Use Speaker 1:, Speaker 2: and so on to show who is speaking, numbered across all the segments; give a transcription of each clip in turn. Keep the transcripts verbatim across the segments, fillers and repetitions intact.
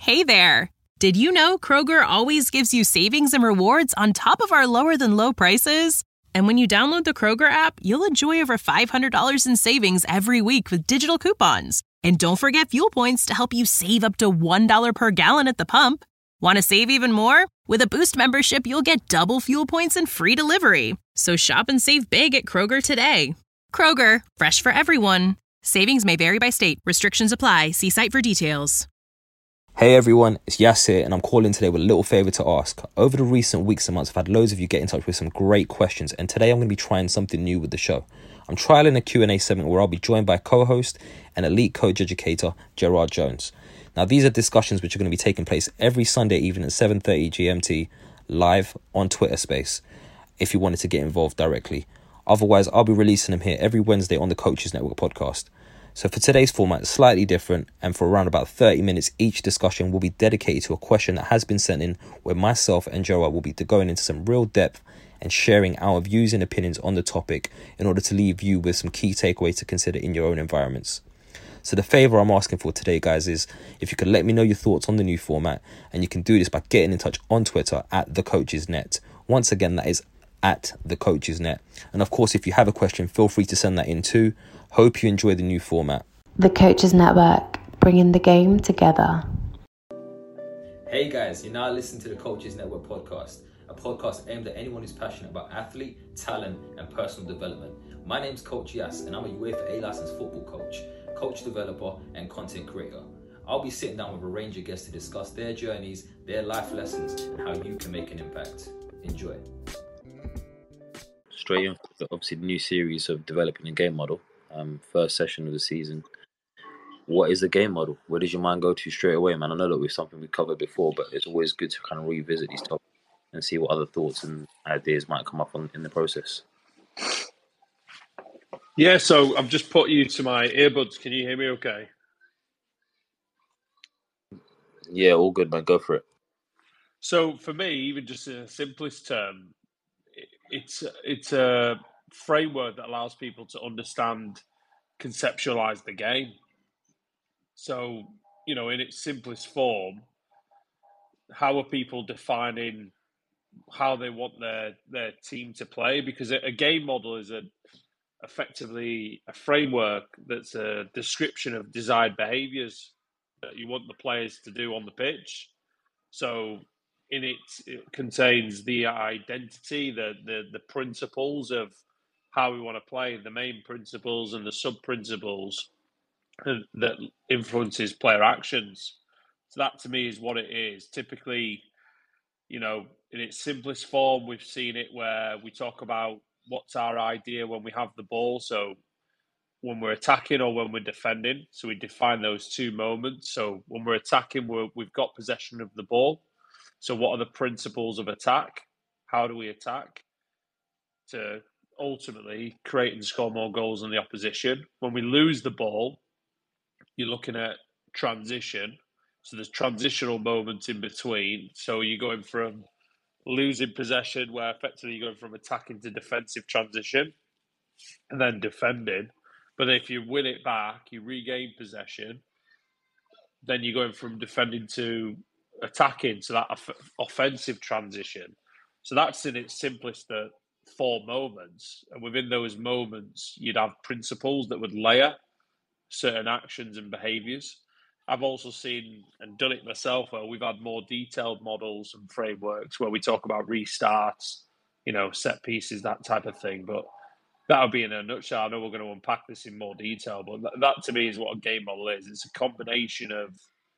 Speaker 1: Hey there! Did you know Kroger always gives you savings and rewards on top of our lower-than-low prices? And when you download the Kroger app, you'll enjoy over five hundred dollars in savings every week with digital coupons. And don't forget fuel points to help you save up to one dollar per gallon at the pump. Want to save even more? With a Boost membership, you'll get double fuel points and free delivery. So shop and save big at Kroger today. Kroger, fresh for everyone. Savings may vary by state. Restrictions apply. See site for details.
Speaker 2: Hey everyone, it's Yas here, and I'm calling today with a little favour to ask. Over the recent weeks and months, I've had loads of you get in touch with some great questions, and today I'm going to be trying something new with the show. I'm trialling a Q and A segment where I'll be joined by co-host and elite coach educator, Gerard Jones. Now, these are discussions which are going to be taking place every Sunday evening at seven thirty G M T, live on Twitter Space, if you wanted to get involved directly. Otherwise, I'll be releasing them here every Wednesday on the Coaches Network podcast. So for today's format, it's slightly different, and for around about thirty minutes, each discussion will be dedicated to a question that has been sent in, where myself and Gerard will be going into some real depth and sharing our views and opinions on the topic in order to leave you with some key takeaways to consider in your own environments. So the favour I'm asking for today, guys, is if you could let me know your thoughts on the new format, and you can do this by getting in touch on Twitter at TheCoachesNet. Once again, that is at TheCoachesNet. And of course, if you have a question, feel free to send that in too. Hope you enjoy the new format.
Speaker 3: The Coaches Network, bringing the game together.
Speaker 2: Hey guys, you're now listening to the Coaches Network podcast, a podcast aimed at anyone who's passionate about athlete, talent, and personal development. My name's Coach Yas, and I'm a UEFA A licensed football coach, coach developer, and content creator. I'll be sitting down with a range of guests to discuss their journeys, their life lessons, and how you can make an impact. Enjoy. Straight in, obviously, the new series of developing a game model. Um, first session of the season. What is the game model? Where does your mind go to straight away, man? I know that we've something we covered before, but it's always good to kind of revisit these topics and see what other thoughts and ideas might come up on, in the process.
Speaker 4: Yeah, so I've just put you to my earbuds. Can you hear me okay?
Speaker 2: Yeah, all good, man. Go for it.
Speaker 4: So for me, even just in a simplest term, it's it's a framework that allows people to understand, conceptualize the game. So, you know, in its simplest form, how are people defining how they want their, their team to play? Because a, a game model is a effectively a framework that's a description of desired behaviors that you want the players to do on the pitch. So in it, it contains the identity, the, the the principles of how we want to play, the main principles and the sub-principles that influences player actions. So that to me is what it is. Typically, you know, in its simplest form, we've seen it where we talk about what's our idea when we have the ball. So when we're attacking or when we're defending. So we define those two moments. So when we're attacking, we're, we've got possession of the ball. So what are the principles of attack? How do we attack to ultimately create and score more goals than the opposition? When we lose the ball, you're looking at transition. So there's transitional moments in between. So you're going from losing possession, where effectively you're going from attacking to defensive transition, and then defending. But if you win it back, you regain possession, then you're going from defending to attacking, so that off- offensive transition. So that's in its simplest uh, four moments. And within those moments, you'd have principles that would layer certain actions and behaviors. I've also seen and done it myself where we've had more detailed models and frameworks where we talk about restarts, you know, set pieces, that type of thing. But that would be in a nutshell. I know we're going to unpack this in more detail, but that, that to me is what a game model is. It's a combination of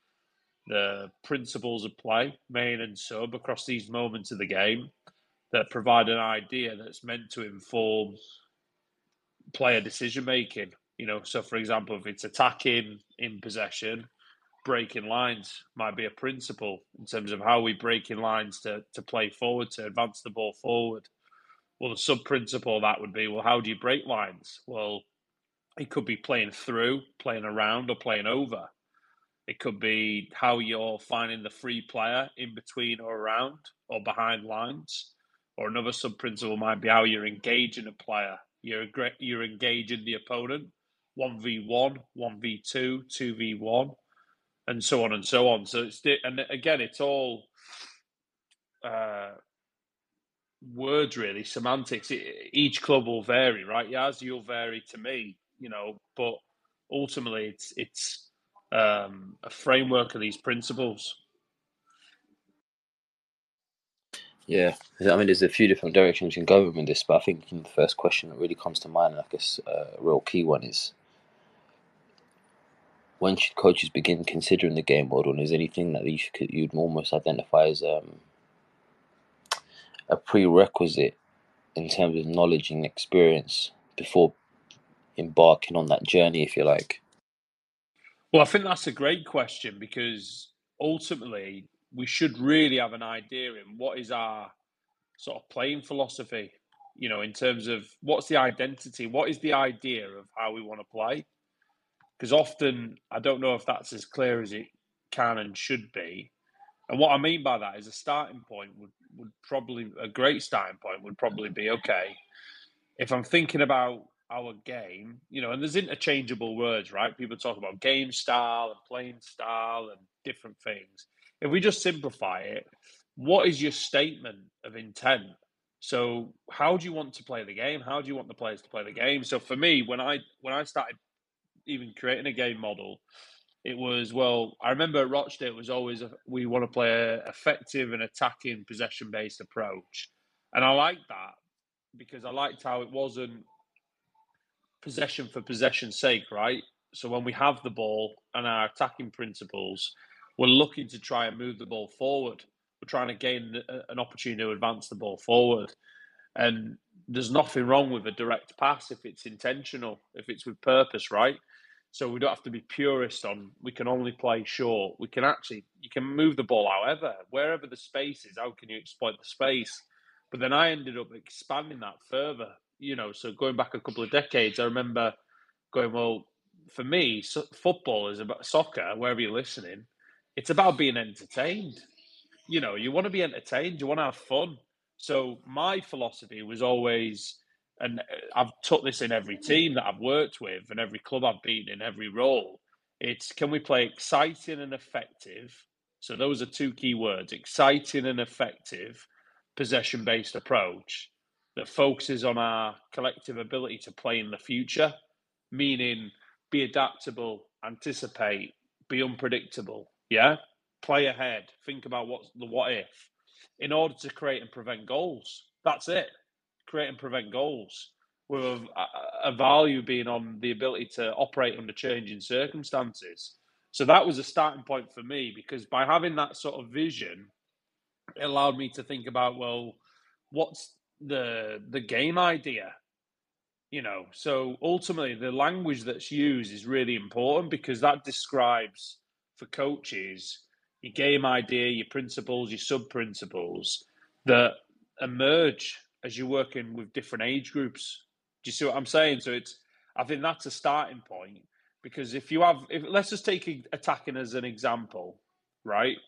Speaker 4: the principles of play, main and sub, across these moments of the game that provide an idea that's meant to inform player decision making. You know, so for example, if it's attacking in possession, breaking lines might be a principle in terms of how we break in lines to, to play forward, to advance the ball forward. Well, the sub-principle of that would be, well, how do you break lines? Well, it could be playing through, playing around, or playing over. It could be how you're finding the free player in between or around or behind lines. Or another sub-principle might be how you're engaging a player. You're, you're engaging the opponent, one v one, one v two, two v one. and so on and so on. So it's and again, it's all uh, words, really, semantics. It, each club will vary, right? Yaz, you'll vary to me, you know, but ultimately, it's it's um, a framework of these principles.
Speaker 2: Yeah, I mean, there's a few different directions you can go with this, but I think the first question that really comes to mind, and I guess uh, a real key one, is when should coaches begin considering the game model, and is anything that you should, you'd almost identify as um, a prerequisite in terms of knowledge and experience before embarking on that journey, if you like?
Speaker 4: Well, I think that's a great question, because ultimately we should really have an idea in what is our sort of playing philosophy, you know, in terms of what's the identity, what is the idea of how we want to play. Because often I don't know if that's as clear as it can and should be. And what I mean by that is a starting point would, would probably, a great starting point would probably be, okay, if I'm thinking about our game, you know, and there's interchangeable words, right? People talk about game style and playing style and different things. If we just simplify it, what is your statement of intent? So how do you want to play the game? How do you want the players to play the game? So for me, when I when I started even creating a game model, it was, well, I remember at Rochdale, it was always, a, we want to play an effective and attacking possession-based approach. And I liked that because I liked how it wasn't possession for possession's sake, right? So when we have the ball and our attacking principles, we're looking to try and move the ball forward. We're trying to gain an opportunity to advance the ball forward. And there's nothing wrong with a direct pass if it's intentional, if it's with purpose, right? So we don't have to be purist on, we can only play short. We can actually, you can move the ball however, wherever the space is, how can you exploit the space? But then I ended up expanding that further, you know, so going back a couple of decades, I remember going, well, for me, so football is about soccer, wherever you're listening, it's about being entertained. You know, you want to be entertained, you want to have fun. So my philosophy was always, and I've took this in every team that I've worked with and every club I've been in, every role, it's, can we play exciting and effective? So those are two key words, exciting and effective possession-based approach that focuses on our collective ability to play in the future, meaning be adaptable, anticipate, be unpredictable, yeah? Play ahead, think about what's the what if, in order to create and prevent goals. That's it. Create and prevent goals, with a, a value being on the ability to operate under changing circumstances. So that was a starting point for me, because by having that sort of vision, it allowed me to think about, well, what's the the game idea? You know, so ultimately the language that's used is really important, because that describes for coaches your game idea, your principles, your sub principles that emerge as you're working with different age groups. Do you see what I'm saying? So it's, I think that's a starting point, because if you have, if let's just take attacking as an example, right?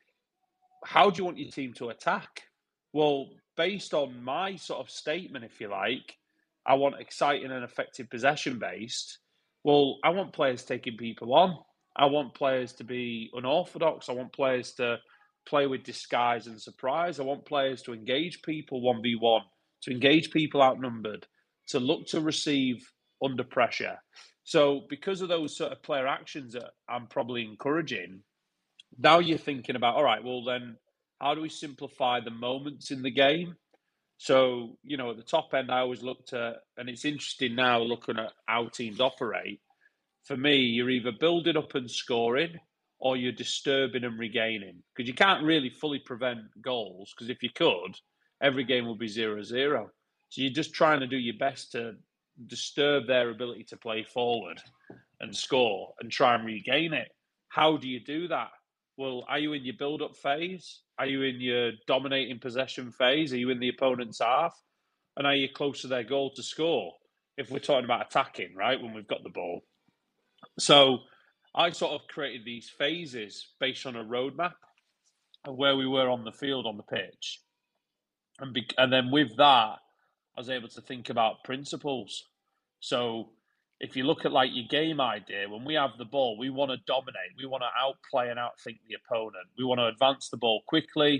Speaker 4: How do you want your team to attack? Well, based on my sort of statement, if you like, I want exciting and effective possession based. Well, I want players taking people on. I want players to be unorthodox. I want players to play with disguise and surprise. I want players to engage people one v one, to engage people outnumbered, to look to receive under pressure. So because of those sort of player actions that I'm probably encouraging, now you're thinking about, all right, well then, how do we simplify the moments in the game? So, you know, at the top end, I always looked at, and it's interesting now looking at how teams operate. For me, you're either building up and scoring, or you're disturbing and regaining. Because you can't really fully prevent goals, because if you could, every game will be zero zero. So you're just trying to do your best to disturb their ability to play forward and score and try and regain it. How do you do that? Well, are you in your build-up phase? Are you in your dominating possession phase? Are you in the opponent's half? And are you close to their goal to score? If we're talking about attacking, right, when we've got the ball. So I sort of created these phases based on a roadmap of where we were on the field, on the pitch. And, be- and then with that, I was able to think about principles. So if you look at like your game idea, when we have the ball, we want to dominate. We want to outplay and outthink the opponent. We want to advance the ball quickly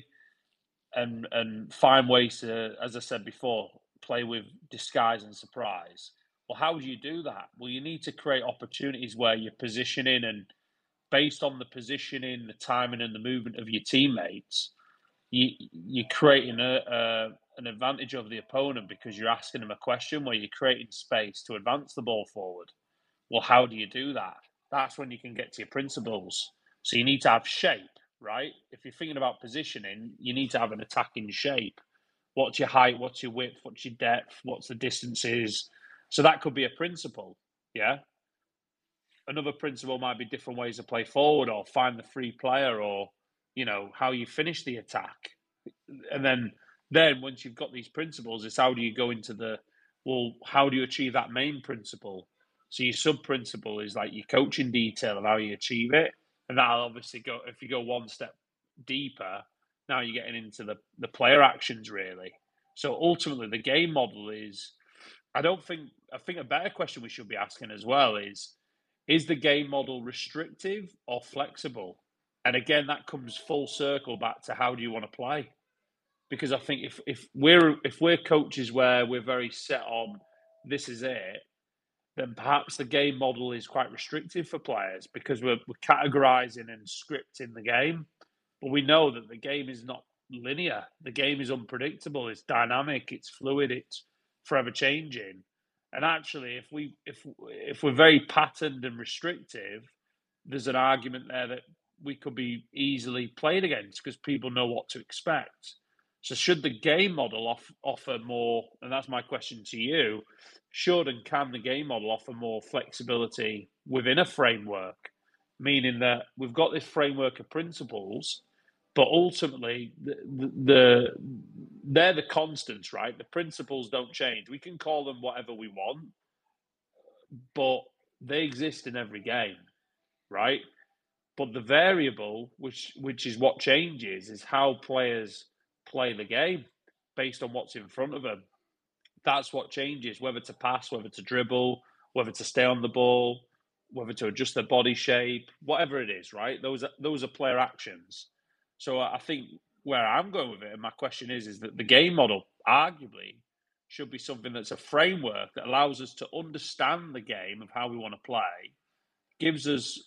Speaker 4: and and find ways to, as I said before, play with disguise and surprise. Well, how do you do that? Well, you need to create opportunities where you're positioning, and based on the positioning, the timing, and the movement of your teammates, you you're creating a, a an advantage over the opponent because you're asking them a question where you're creating space to advance the ball forward. Well, how do you do that? That's when you can get to your principles. So you need to have shape, right? If you're thinking about positioning, you need to have an attacking shape. What's your height? What's your width? What's your depth? What's the distances? So that could be a principle, yeah? Another principle might be different ways to play forward or find the free player or, you know, how you finish the attack. And then, then once you've got these principles, it's how do you go into the, well, how do you achieve that main principle? So your sub-principle is like your coaching detail and how you achieve it. And that'll obviously go, if you go one step deeper, now you're getting into the, the player actions, really. So ultimately, the game model is, I don't think, I think a better question we should be asking as well is, is the game model restrictive or flexible? And again, that comes full circle back to how do you want to play? Because I think if, if we're if we're coaches where we're very set on this is it, then perhaps the game model is quite restrictive for players because we're, we're categorizing and scripting the game. But we know that the game is not linear. The game is unpredictable. It's dynamic. It's fluid. It's forever changing. And actually, if we if if we're very patterned and restrictive, there's an argument there that we could be easily played against because people know what to expect. So should the game model off, offer more, and that's my question to you, should and can the game model offer more flexibility within a framework? Meaning that we've got this framework of principles, but ultimately the, the, the they're the constants, right? The principles don't change. We can call them whatever we want, but they exist in every game, right? But the variable, which which is what changes, is how players play the game based on what's in front of them. That's what changes, whether to pass, whether to dribble, whether to stay on the ball, whether to adjust their body shape, whatever it is, right? Those are, those are player actions. So I think where I'm going with it, and my question is, is that the game model arguably should be something that's a framework that allows us to understand the game of how we want to play, gives us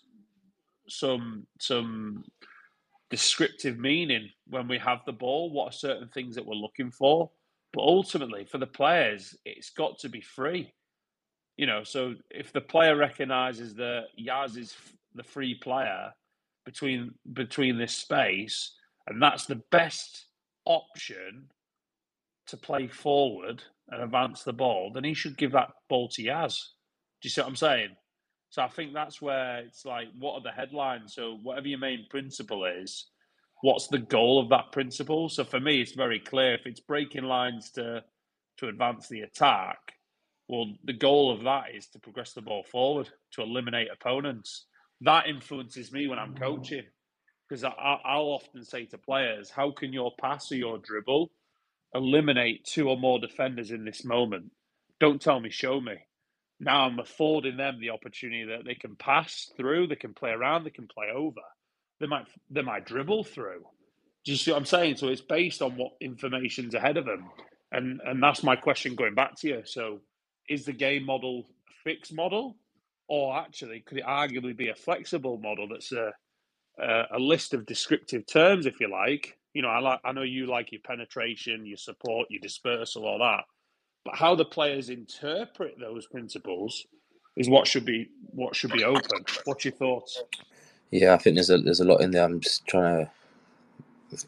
Speaker 4: some some descriptive meaning when we have the ball, what are certain things that we're looking for. But ultimately, for the players, it's got to be free. You know, so if the player recognises that Yaz is the free player between between this space, and that's the best option to play forward and advance the ball, then he should give that ball to Yaz. Do you see what I'm saying? So I think that's where it's like, what are the headlines? So whatever your main principle is, what's the goal of that principle? So for me, it's very clear. If it's breaking lines to to advance the attack, well, the goal of that is to progress the ball forward, to eliminate opponents. That influences me when I'm coaching, because I, I'll often say to players, how can your pass or your dribble eliminate two or more defenders in this moment? Don't tell me, show me. Now I'm affording them the opportunity that they can pass through, they can play around, they can play over. They might they might dribble through. Do you see what I'm saying? So it's based on what information's ahead of them. And and that's my question going back to you. So is the game model a fixed model? Or actually, could it arguably be a flexible model that's a, a, a list of descriptive terms, if you like? You know, I like I know you like your penetration, your support, your dispersal, all that. But how the players interpret those principles is what should be what should be open. What's your thoughts?
Speaker 5: Yeah, I think there's a there's a lot in there. I'm just trying to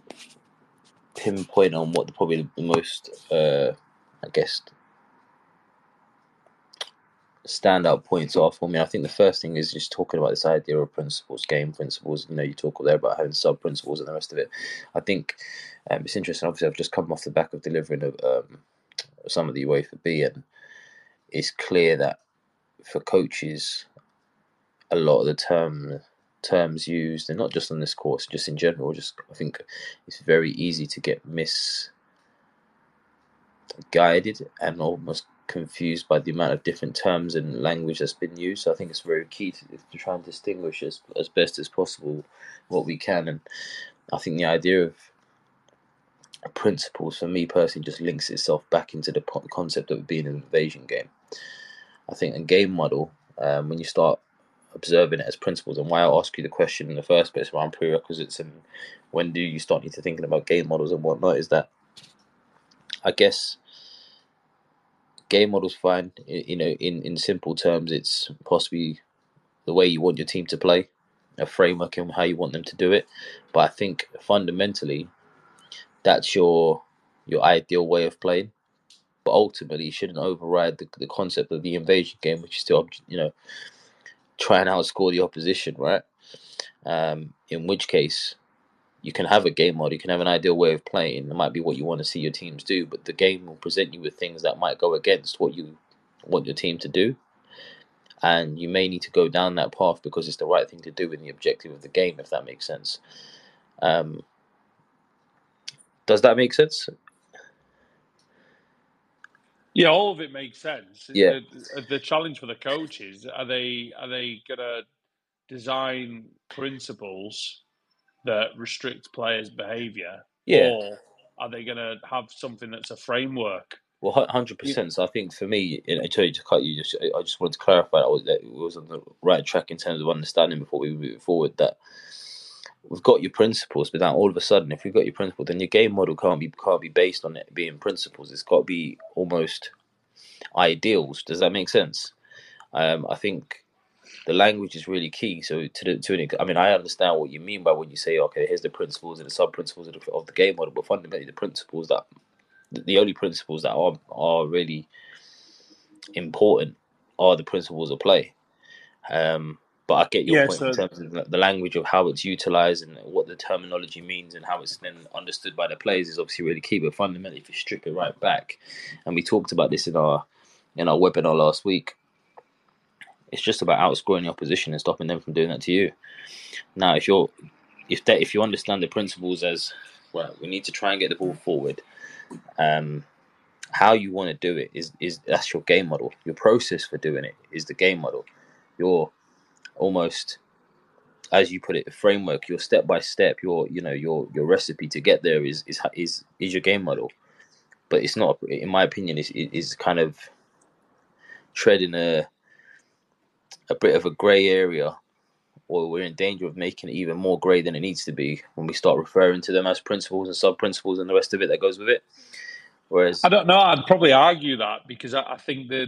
Speaker 5: pinpoint on what the probably the most, uh, I guess, standout points are for me. I think the first thing is just talking about this idea of principles, game principles. You know, you talk there about having sub principles and the rest of it. I think um, it's interesting. Obviously, I've just come off the back of delivering a, um, some of the UEFA B, and it's clear that for coaches, a lot of the term terms used, and not just on this course, just in general, just I think it's very easy to get misguided and almost confused by the amount of different terms and language that's been used. So I think it's very key to, to try and distinguish as, as best as possible what we can. And I think the idea of principles, for me personally, just links itself back into the concept of it being an invasion game. I think a game model, um, when you start observing it as principles, and why I ask you the question in the first place around prerequisites and when do you start need to thinking about game models and whatnot, is that I guess game models fine, you know, in, in simple terms, it's possibly the way you want your team to play, a framework and how you want them to do it. But I think fundamentally, that's your your ideal way of playing. But ultimately, you shouldn't override the, the concept of the invasion game, which is still, you know, try and outscore the opposition, right? Um, in which case, you can have a game model, you can have an ideal way of playing. It might be what you want to see your teams do, but the game will present you with things that might go against what you want your team to do. And you may need to go down that path because it's the right thing to do in the objective of the game, if that makes sense. Um, does that make sense?
Speaker 4: Yeah, all of it makes sense.
Speaker 5: Yeah.
Speaker 4: The, the challenge for the coaches, are they are they going to design principles that restrict players' behaviour?
Speaker 5: Yeah.
Speaker 4: Or are they going to have something that's a framework?
Speaker 5: Well, one hundred percent. So I think for me, I tell you to cut you, just I just wanted to clarify that it was on the right track in terms of understanding before we move forward, that we've got your principles, but now all of a sudden, if you've got your principles, then your game model can't be can't be based on it being principles. It's got to be almost ideals. Does that make sense? Um, I think the language is really key. So to the, to an, I mean, I understand what you mean by when you say, okay, here's the principles and the sub principles of the, of the game model, but fundamentally, the principles that the only principles that are are really important are the principles of play. Um, but I get your
Speaker 4: Yeah,
Speaker 5: point
Speaker 4: so-
Speaker 5: in terms of the language of how it's utilized and what the terminology means and how it's then understood by the players is obviously really key. But fundamentally, if you strip it right back, and we talked about this in our in our webinar last week, it's just about outscoring the opposition and stopping them from doing that to you. Now, if you're if that if you understand the principles as well, we need to try and get the ball forward. Um, how you want to do it is is that's your game model. Your process for doing it is the game model. Your almost, as you put it, the framework. Your step by step. Your you know your your recipe to get there is is is is your game model. But it's not, in my opinion, is is kind of treading a a bit of a grey area, or we're in danger of making it even more grey than it needs to be when we start referring to them as principles and sub principles and the rest of it that goes with it. Whereas
Speaker 4: I don't know. I'd probably argue that because I, I think that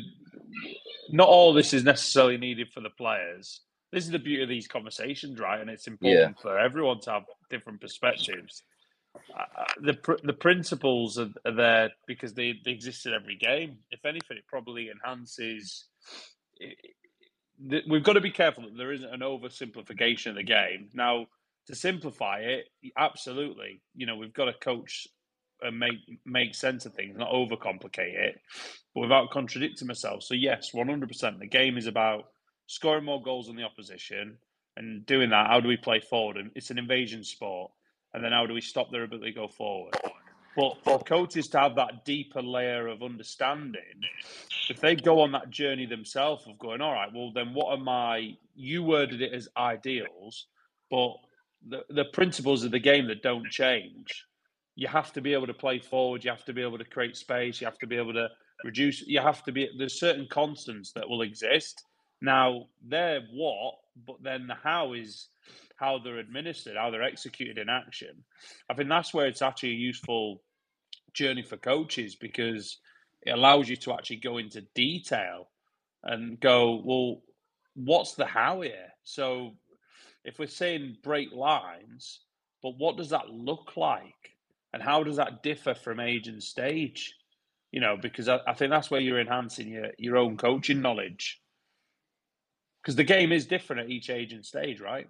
Speaker 4: not all this is necessarily needed for the players. This is the beauty of these conversations, right? And it's important yeah. for everyone to have different perspectives. Uh, the the principles are, are there because they, they exist in every game. If anything, it probably enhances. It, it, we've got to be careful that there isn't an oversimplification of the game. Now, to simplify it, absolutely, you know, we've got to coach and make make sense of things, not overcomplicate it, but without contradicting myself. So yes, one hundred percent. The game is about scoring more goals than the opposition, and doing that, how do we play forward? And it's an invasion sport, and then how do we stop their ability to go forward? But for coaches to have that deeper layer of understanding, if they go on that journey themselves of going, all right, well then what are my? You worded it as ideals, but the the principles of the game that don't change. You have to be able to play forward. You have to be able to create space. You have to be able to reduce. You have to be. There's certain constants that will exist. Now they're what, but then the how is how they're administered, how they're executed in action. I think that's where it's actually a useful journey for coaches because it allows you to actually go into detail and go, well, what's the how here? So if we're saying break lines, but what does that look like? And how does that differ from age and stage? You know, because I, I think that's where you're enhancing your, your own coaching knowledge. Because the game is different at each age and stage, right?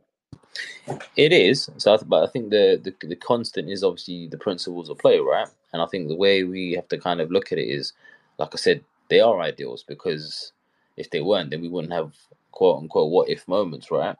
Speaker 5: It is. So, but I think the, the the constant is obviously the principles of play, right? And I think the way we have to kind of look at it is, like I said, they are ideals because if they weren't, then we wouldn't have quote unquote what if moments, right?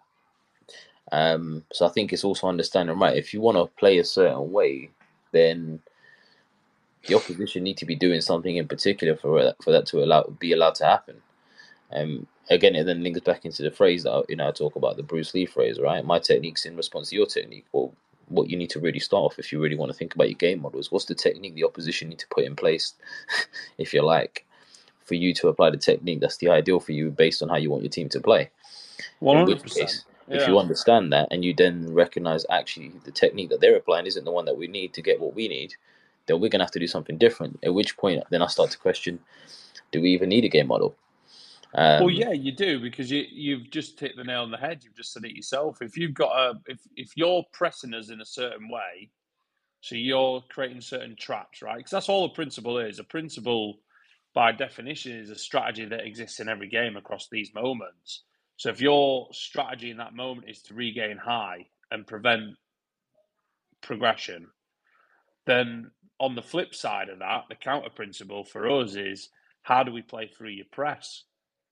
Speaker 5: Um. So I think it's also understanding, right? If you want to play a certain way, then the opposition need to be doing something in particular for that, for that to allow be allowed to happen. Um, again, it then links back into the phrase that you know I talk about, the Bruce Lee phrase, right? My technique's in response to your technique. Well, what you need to really start off, if you really want to think about your game models, what's the technique the opposition need to put in place, if you like, for you to apply the technique that's the ideal for you based on how you want your team to play.
Speaker 4: one
Speaker 5: In
Speaker 4: hundred
Speaker 5: which
Speaker 4: percent.
Speaker 5: case,
Speaker 4: Yeah.
Speaker 5: if you understand that and you then recognize actually the technique that they're applying isn't the one that we need to get what we need, then we're going to have to do something different. At which point, then I start to question, do we even need a game model? Um,
Speaker 4: Well, yeah, you do, because you you've just hit the nail on the head. You've just said it yourself. If you've got a if if you're pressing us in a certain way, so you're creating certain traps, right? Because that's all a principle is. A principle, by definition, is a strategy that exists in every game across these moments. So if your strategy in that moment is to regain high and prevent progression, then on the flip side of that, the counter principle for us is, how do we play through your press?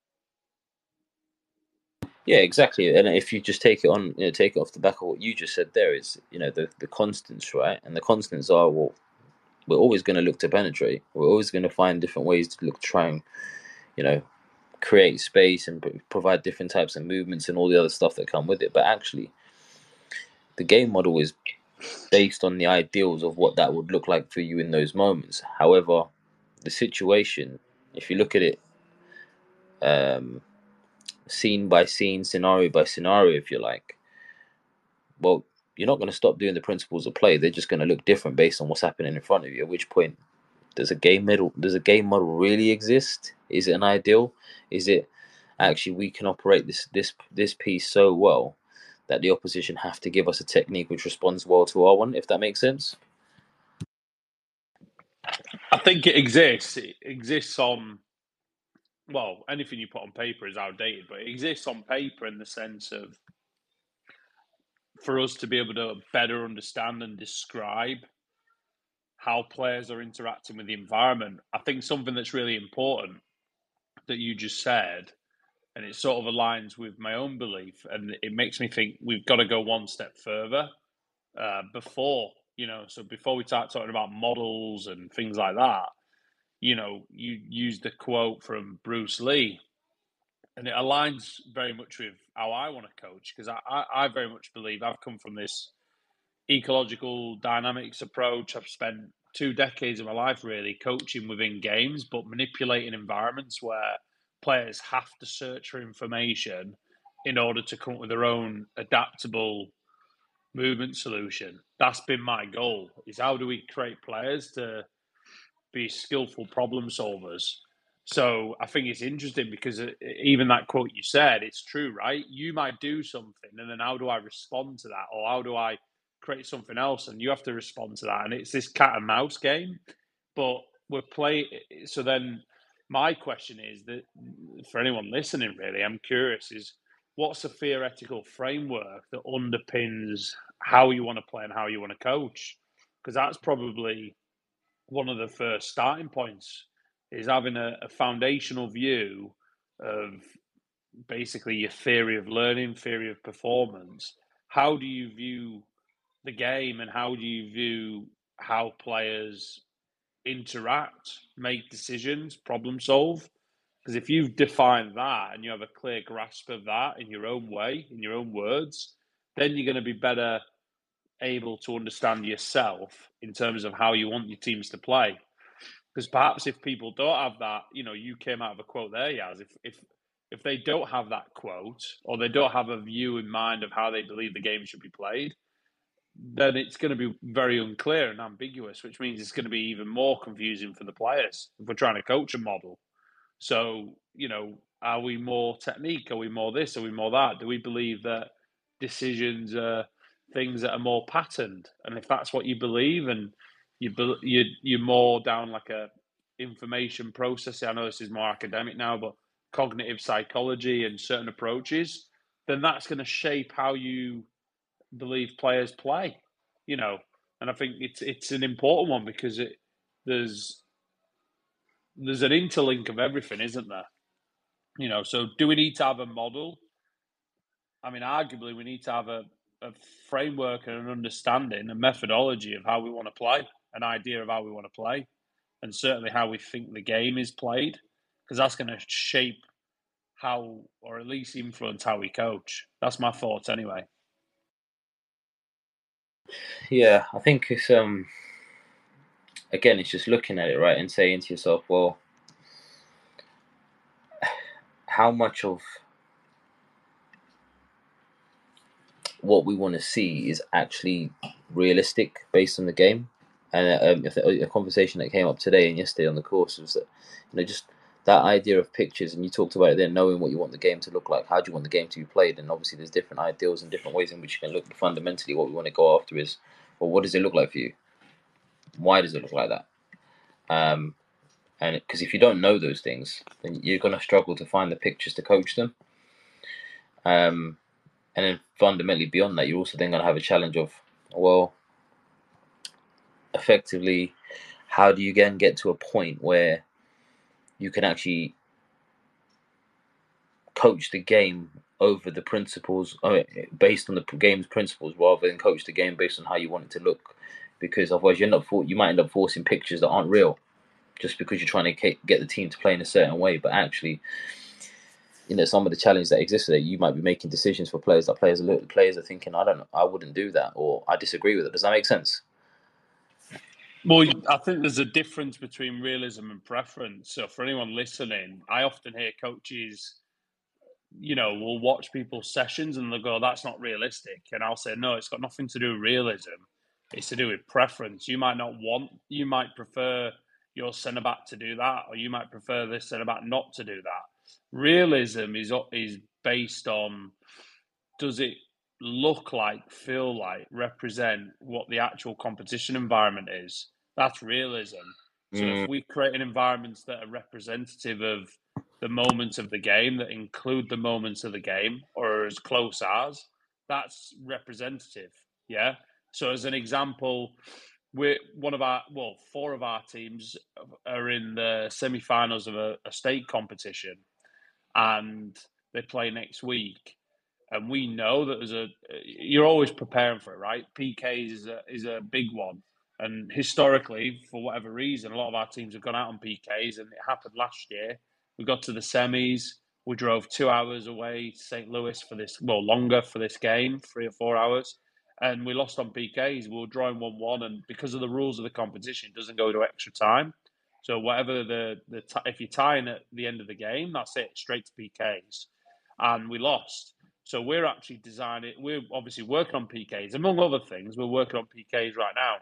Speaker 5: Yeah, exactly. And if you just take it on, you know, take it off the back of what you just said there, is, you know, the, the constants, right? And the constants are, well, we're always going to look to penetrate. We're always going to find different ways to look, try and, you know, create space and provide different types of movements and all the other stuff that come with it. But actually, the game model is based on the ideals of what that would look like for you in those moments. However, the situation, if you look at it, um, scene by scene, scenario by scenario, if you like, well, you're not going to stop doing the principles of play. They're just going to look different based on what's happening in front of you. At which point, does a game model does a game model really exist? Is it an ideal? Is it actually we can operate this this this piece so well that the opposition have to give us a technique which responds well to our one? If that makes sense.
Speaker 4: I think it exists. It exists on, well, anything you put on paper is outdated, but it exists on paper in the sense of, for us to be able to better understand and describe how players are interacting with the environment. I think something that's really important that you just said, and it sort of aligns with my own belief, and it makes me think we've got to go one step further uh, before, you know, so before we start talking about models and things like that, you know, you used a quote from Bruce Lee, and it aligns very much with how I want to coach, because I, I, I very much believe I've come from this ecological dynamics approach. I've spent two decades of my life really coaching within games, but manipulating environments where players have to search for information in order to come up with their own adaptable movement solution. That's been my goal, is how do we create players to be skillful problem solvers. So I think it's interesting because even that quote you said, it's true, right? You might do something, and then how do I respond to that? Or how do I create something else? And you have to respond to that. And it's this cat and mouse game, but we're playing. So then my question is that, for anyone listening, really, I'm curious, is what's a theoretical framework that underpins how you want to play and how you want to coach? Because that's probably one of the first starting points, is having a, a foundational view of basically your theory of learning, theory of performance. How do you view the game, and how do you view how players interact, make decisions, problem solve? Because if you've defined that and you have a clear grasp of that in your own way, in your own words, then you're going to be better able to understand yourself in terms of how you want your teams to play. Because perhaps if people don't have that, you know, you came out of a quote there, Yaz, if if if they don't have that quote, or they don't have a view in mind of how they believe the game should be played, then it's going to be very unclear and ambiguous, which means it's going to be even more confusing for the players if we're trying to coach a model. So, you know, are we more technique? Are we more this? Are we more that? Do we believe that decisions are things that are more patterned? And if that's what you believe, and you you you're more down like a information processing, I know this is more academic now, but cognitive psychology and certain approaches, then that's going to shape how you believe players play. You know, and I think it's it's an important one, because it there's there's an interlink of everything, isn't there? You know, so do we need to have a model? I mean, arguably, we need to have a, a framework and an understanding, a methodology of how we want to play, an idea of how we want to play. and certainly how we think the game is played, because that's going to shape how, or at least influence how we coach. That's my thoughts anyway.
Speaker 5: Yeah, I think it's um again, it's just looking at it, right, and saying to yourself, well, how much of what we want to see is actually realistic based on the game. And um, a conversation that came up today and yesterday on the course was that, you know, just that idea of pictures, and you talked about it there, knowing what you want the game to look like. How do you want the game to be played? And obviously there's different ideals and different ways in which you can look. But fundamentally, what we want to go after is, well, what does it look like for you? Why does it look like that? Um, and because if you don't know those things, then you're going to struggle to find the pictures to coach them. Um, and then fundamentally beyond that, you're also then going to have a challenge of, well, effectively, how do you again get to a point where you can actually coach the game over the principles, uh, based on the game's principles, rather than coach the game based on how you want it to look? Because otherwise, you end up for, you might end up forcing pictures that aren't real, just because you're trying to get the team to play in a certain way. But actually, you know, some of the challenges that exist there, you might be making decisions for players that players are players are thinking, I don't know, I wouldn't do that, or I disagree with it. Does that make sense?
Speaker 4: Well, I think there's a difference between realism and preference. So for anyone listening, I often hear coaches, you know, will watch people's sessions and they'll go, that's not realistic. And I'll say, no, it's got nothing to do with realism. It's to do with preference. You might not want, you might prefer your centre back to do that, or you might prefer this centre back not to do that. Realism is is based on, does it look like, feel like, represent what the actual competition environment is? That's realism. So mm. if we create an environments that are representative of the moments of the game, that include the moments of the game, or as close as, that's representative. Yeah. So as an example, we're one of our, well, four of our teams are in the semi-finals of a, a state competition, and they play next week. And we know that there's a, you're always preparing for it, right? P Ks is a, is a big one. And historically, for whatever reason, a lot of our teams have gone out on P Ks, and it happened last year. We got to the semis. We drove two hours away to Saint Louis for this, well, longer for this game, three or four hours. And we lost on P Ks. We were drawing one one. And because of the rules of the competition, it doesn't go to extra time. So whatever the, the if you're tying at the end of the game, that's it, straight to P Ks. And we lost. So we're actually designing, we're obviously working on P Ks. Among other things, we're working on P Ks right now.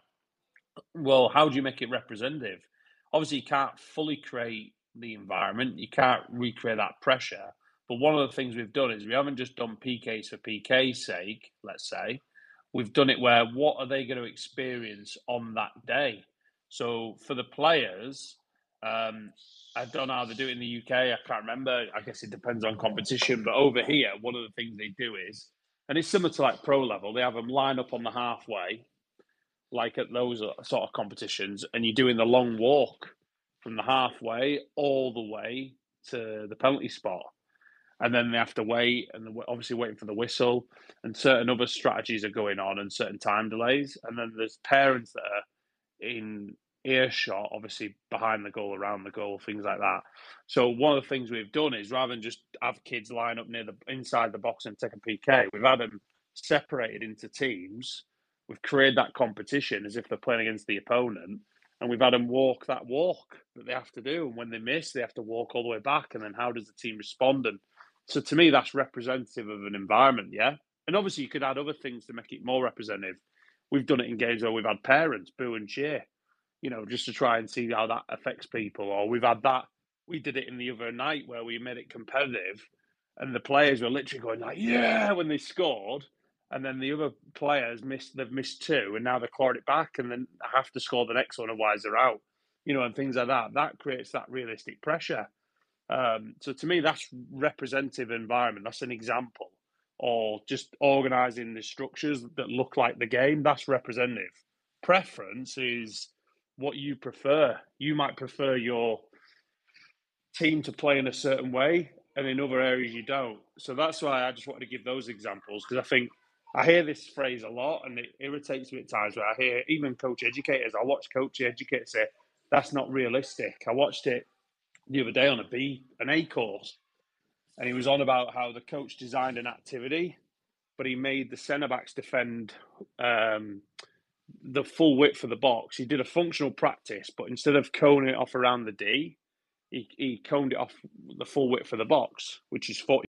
Speaker 4: Well, how do you make it representative? Obviously, you can't fully create the environment. You can't recreate that pressure. But one of the things we've done is we haven't just done P Ks for P K's sake, let's say. We've done it where, what are they going to experience on that day? So for the players, um, I don't know how they do it in the U K. I can't remember. I guess it depends on competition. But over here, one of the things they do is, and it's similar to like pro level, they have them line up on the halfway, like at those sort of competitions, and you're doing the long walk from the halfway all the way to the penalty spot. And then they have to wait, and they're obviously waiting for the whistle, and certain other strategies are going on, and certain time delays. And then there's parents that are in earshot, obviously behind the goal, around the goal, things like that. So one of the things we've done is, rather than just have kids line up near the inside the box and take a P K, we've had them separated into teams. We've created that competition as if they're playing against the opponent, and we've had them walk that walk that they have to do. And when they miss, they have to walk all the way back. And then how does the team respond? And so to me, that's representative of an environment, yeah? And obviously you could add other things to make it more representative. We've done it in games where we've had parents boo and cheer, you know, just to try and see how that affects people. Or we've had that, we did it in the other night where we made it competitive, and the players were literally going like, yeah, when they scored. And then the other players missed, they've missed two, and now they clawed it back, and then have to score the next one, otherwise they're out, you know, and things like that. That creates that realistic pressure. Um, so to me, that's representative environment. That's an example. Or just organising the structures that look like the game. That's representative. Preference is what you prefer. You might prefer your team to play in a certain way, and in other areas you don't. So that's why I just wanted to give those examples, because I think I hear this phrase a lot, and it irritates me at times where I hear even coach educators. I watch coach educators say, That's not realistic. I watched it the other day on a B, an A course, and he was on about how the coach designed an activity, but he made the centre backs defend um, the full width of the box. He did a functional practice, but instead of coning it off around the D, he, he coned it off the full width of the box, which is forty.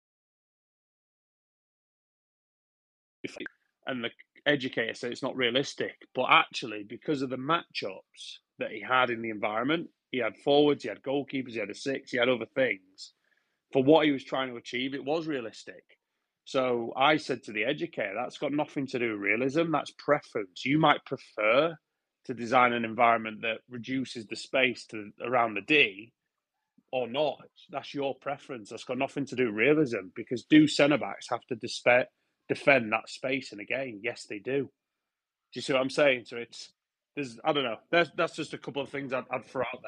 Speaker 4: And the educator said it's not realistic, but actually, because of the matchups that he had in the environment, he had forwards, he had goalkeepers, he had a six, he had other things. For what he was trying to achieve, it was realistic. So I said to the educator, that's got nothing to do with realism, that's preference. You might prefer to design an environment that reduces the space to around the D or not. That's your preference. That's got nothing to do with realism, because do centre-backs have to dispe- defend that space in a game? Yes, they do. Do you see what I'm saying? So it's, there's, I don't know. That's, that's just a couple of things I'd, I'd throw out there.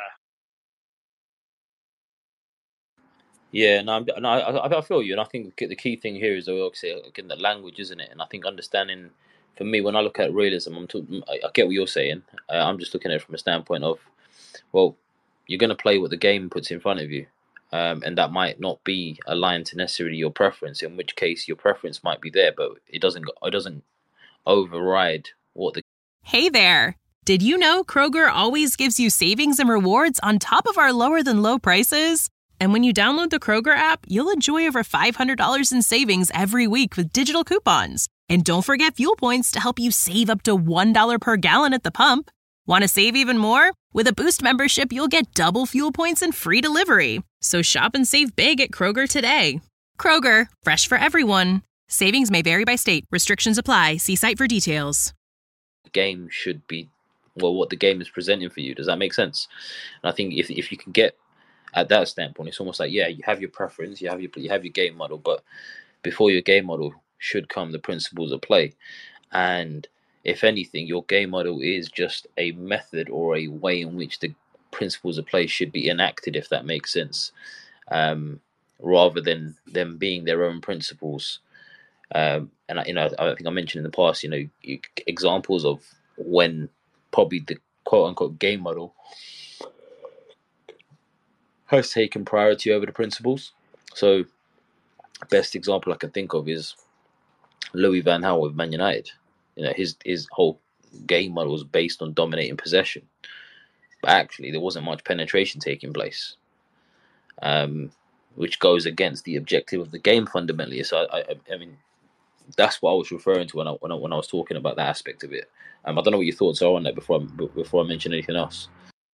Speaker 5: Yeah, no, I'm, no I, I feel you, and I think the key thing here is obviously again that language, isn't it? And I think understanding, for me, when I look at realism, I'm talking, I, I get what you're saying. Uh, I'm just looking at it from a standpoint of, well, you're going to play what the game puts in front of you, um, and that might not be aligned to necessarily your preference. In which case, your preference might be there, but it doesn't. It doesn't override what the.
Speaker 1: Hey there! Did you know Kroger always gives you savings and rewards on top of our lower than low prices? And when you download the Kroger app, you'll enjoy over five hundred dollars in savings every week with digital coupons. And don't forget fuel points to help you save up to one dollar per gallon at the pump. Want to save even more? With a Boost membership, you'll get double fuel points and free delivery. So shop and save big at Kroger today. Kroger, fresh for everyone. Savings may vary by state. Restrictions apply. See site for details.
Speaker 5: Game should be, well, what the game is presenting for you. Does that make sense? And I think if if you can get at that standpoint, it's almost like, yeah, you have your preference, you have your you have your game model, but before your game model should come the principles of play. And if anything, your game model is just a method or a way in which the principles of play should be enacted, if that makes sense, um, rather than them being their own principles. Um, and you know, I think I mentioned in the past, you know, you, examples of when probably the quote unquote game model has taken priority over the principles. So, best example I can think of is Louis van Gaal with Man United. You know, his his whole game model was based on dominating possession, but actually there wasn't much penetration taking place, um, which goes against the objective of the game fundamentally. So, I, I, I mean, that's what I was referring to when I when I, when I was talking about that aspect of it. Um, I don't know what your thoughts are on that before I, before I mention anything else.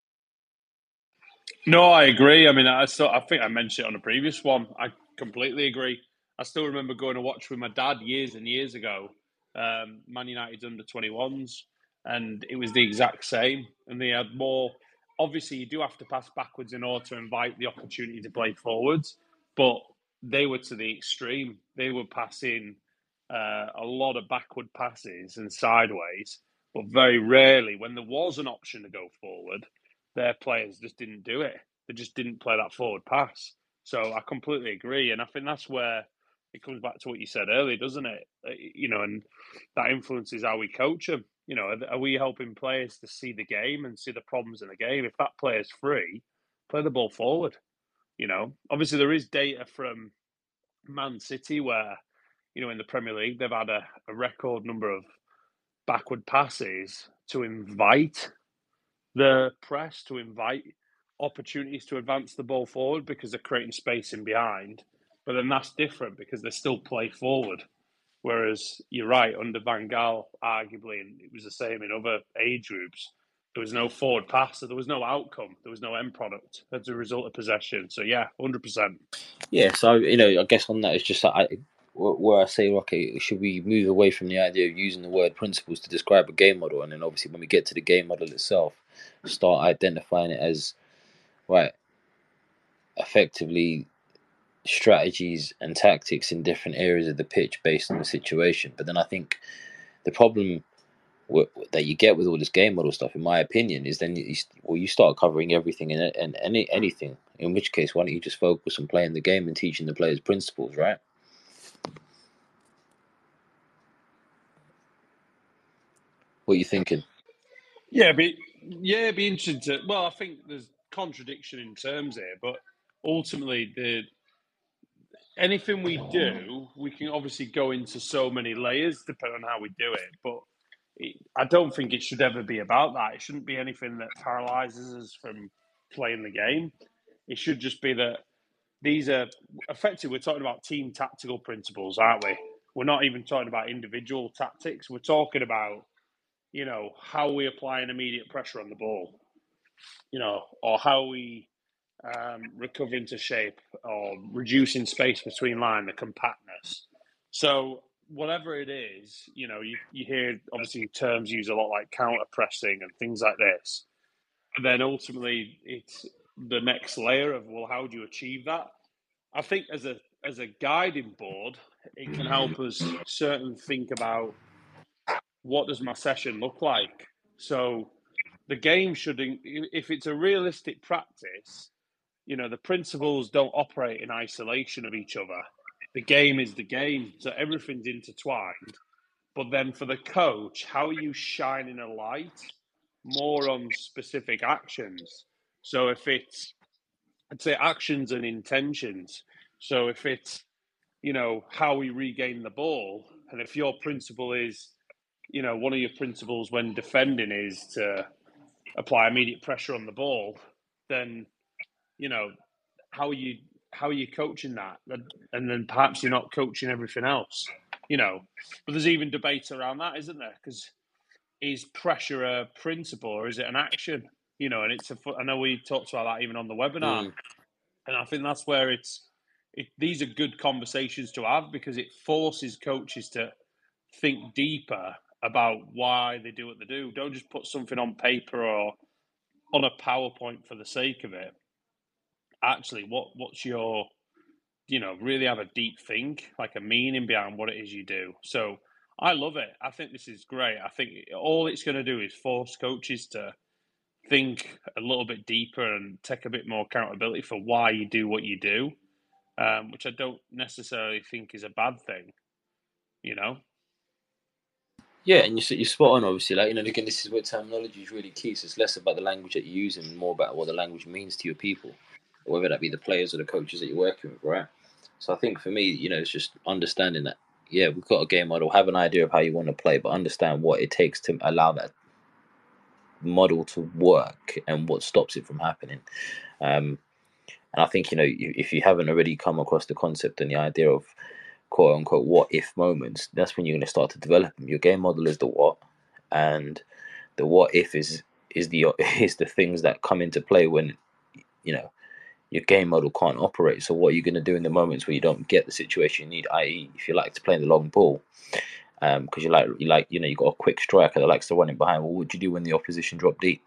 Speaker 4: No, I agree. I mean, I still, I think I mentioned it on a previous one. I completely agree. I still remember going to watch with my dad years and years ago, um, Man United's under twenty-ones, and it was the exact same. And they had more. Obviously, you do have to pass backwards in order to invite the opportunity to play forwards, but they were to the extreme. They were passing uh, a lot of backward passes and sideways, but very rarely, when there was an option to go forward, their players just didn't do it. They just didn't play that forward pass. So I completely agree. And I think that's where it comes back to what you said earlier, doesn't it? You know, and that influences how we coach them. You know, are we helping players to see the game and see the problems in the game? If that player's free, play the ball forward. You know, obviously there is data from Man City where, you know, in the Premier League, they've had a, a record number of backward passes to invite the press, to invite opportunities to advance the ball forward because they're creating space in behind. But then that's different because they still play forward. Whereas you're right, under Van Gaal, arguably, and it was the same in other age groups, there was no forward pass, so there was no outcome, there was no end product as a result of possession. So yeah, one hundred percent.
Speaker 5: Yeah, so, you know, I guess on that, it's just that I, where I say, okay, should we move away from the idea of using the word principles to describe a game model? And then obviously when we get to the game model itself, start identifying it as, right, effectively strategies and tactics in different areas of the pitch based on the situation. But then I think the problem w- that you get with all this game model stuff, in my opinion, is then you, well, you start covering everything and, and any anything. In which case, why don't you just focus on playing the game and teaching the players principles, right? What are you thinking?
Speaker 4: Yeah, but Yeah, it'd be interesting to. Well, I think there's contradiction in terms here, but ultimately, the anything we do, we can obviously go into so many layers depending on how we do it. But it, I don't think it should ever be about that. It shouldn't be anything that paralyzes us from playing the game. It should just be that these are effectively, we're talking about team tactical principles, aren't we? We're not even talking about individual tactics. We're talking about, you know, how we apply an immediate pressure on the ball, you know, or how we um, recover into shape or reducing space between line, the compactness. So whatever it is, you know, you, you hear obviously terms used a lot like counter pressing and things like this. And then ultimately it's the next layer of, well, how do you achieve that? I think as a as a guiding board, it can help us certainly think about what does my session look like. So the game should, if it's a realistic practice, you know, the principles don't operate in isolation of each other. The game is the game, so everything's intertwined. But then for the coach, how are you shining a light more on specific actions? So if it's, I'd say actions and intentions. So if it's, you know, how we regain the ball, and if your principle is, you know, one of your principles when defending is to apply immediate pressure on the ball, then, you know, how are you how are you coaching that? And then perhaps you're not coaching everything else, you know. But there's even debate around that, isn't there? Because is pressure a principle or is it an action? You know, and it's a. I know we talked about that even on the webinar, mm. and I think that's where it's. It, these are good conversations to have because it forces coaches to think deeper about why they do what they do. Don't just put something on paper or on a PowerPoint for the sake of it. Actually, what what's your, you know, really have a deep think, like a meaning behind what it is you do. So I love it. I think this is great. I think all it's going to do is force coaches to think a little bit deeper and take a bit more accountability for why you do what you do, um, which I don't necessarily think is a bad thing, you know?
Speaker 5: Yeah, and you're, you're spot on, obviously. Like, you know, again, this is where terminology is really key. So it's less about the language that you use and more about what the language means to your people, whether that be the players or the coaches that you're working with, right? So I think for me, you know, it's just understanding that, yeah, we've got a game model, have an idea of how you want to play, but understand what it takes to allow that model to work and what stops it from happening. Um, and I think, you know, if you haven't already come across the concept and the idea of quote unquote what if moments, that's when you're going to start to develop them. Your game model is the what, and the what if is is the is the things that come into play when, you know, your game model can't operate. So what are you going to do in the moments where you don't get the situation you need, that is, if you like to play in the long ball, because um, you like you like you know you got a quick striker that likes to run it behind. Well, what do you do when the opposition drop deep?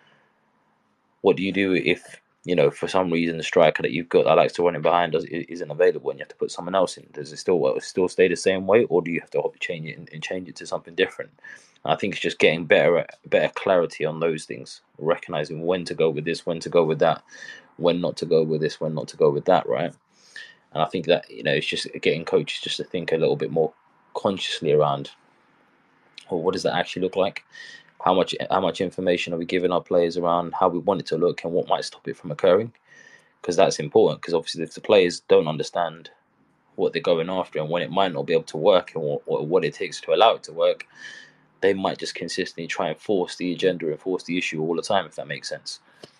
Speaker 5: What do you do if, you know, for some reason the striker that you've got that likes to run it behind does, isn't available and you have to put someone else in? Does it still will it still stay the same way, or do you have to change it and, and change it to something different? And I think it's just getting better better clarity on those things, recognizing when to go with this, when to go with that, when not to go with this, when not to go with that, right? And I think that, you know, it's just getting coaches just to think a little bit more consciously around, well, what does that actually look like? How much how much information are we giving our players around how we want it to look and what might stop it from occurring? Because that's important, because obviously if the players don't understand what they're going after and when it might not be able to work and what, what it takes to allow it to work, they might just consistently try and force the agenda and force the issue all the time, if that makes sense.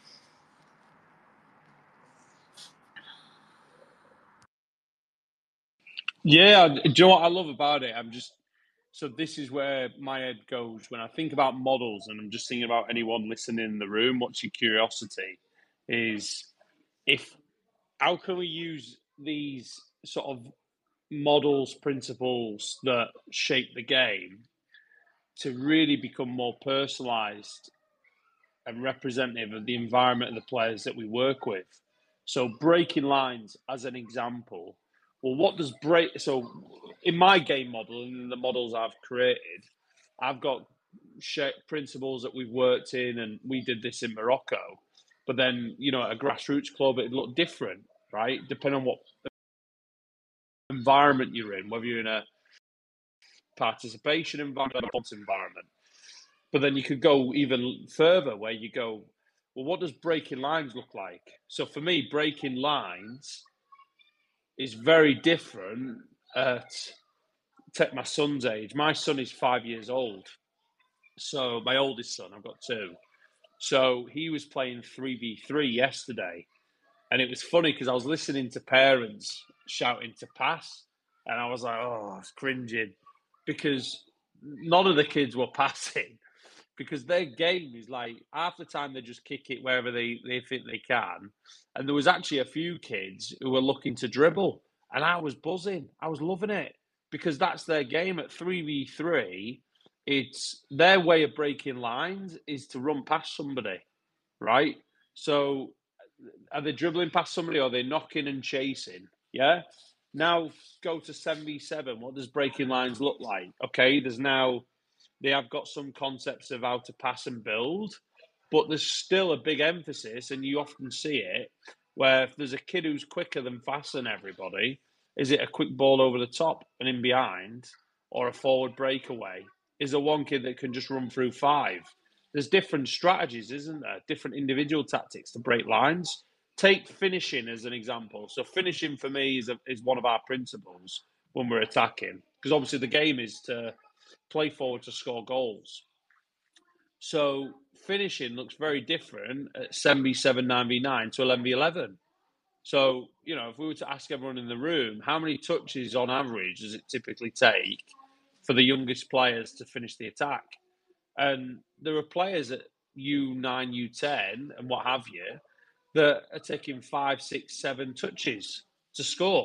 Speaker 4: Yeah, do you know what I love about it? I'm just, so this is where my head goes when I think about models, and I'm just thinking about anyone listening in the room. What's your curiosity? Is if, how can we use these sort of models, principles that shape the game to really become more personalized and representative of the environment of the players that we work with? So breaking lines as an example. Well, what does break? So in my game model and in the models I've created, I've got principles that we've worked in, and we did this in Morocco. But then, you know, at a grassroots club, it looked different, right? Depending on what environment you're in, whether you're in a participation environment or a environment. But then you could go even further where you go, well, what does breaking lines look like? So for me, breaking lines is very different at, take my son's age. My son is five years old. So my oldest son, I've got two. So he was playing three v three yesterday. And it was funny because I was listening to parents shouting to pass. And I was like, oh, it's cringing. Because none of the kids were passing. Because their game is like, half the time they just kick it wherever they, they think they can. And there was actually a few kids who were looking to dribble. And I was buzzing. I was loving it. Because that's their game at three v three. It's their way of breaking lines is to run past somebody, right? So are they dribbling past somebody or are they knocking and chasing? Yeah. Now go to seven v seven. What does breaking lines look like? Okay, there's now, they have got some concepts of how to pass and build, but there's still a big emphasis, and you often see it, where if there's a kid who's quicker than faster than everybody, is it a quick ball over the top and in behind, or a forward breakaway? Is there one kid that can just run through five? There's different strategies, isn't there? Different individual tactics to break lines. Take finishing as an example. So finishing for me is, a, is one of our principles when we're attacking, because obviously the game is to play forward to score goals. So finishing looks very different at seven v seven, nine v nine to eleven v eleven. So, you know, if we were to ask everyone in the room, how many touches on average does it typically take for the youngest players to finish the attack? And there are players at U nine, U ten and what have you that are taking five, six, seven touches to score.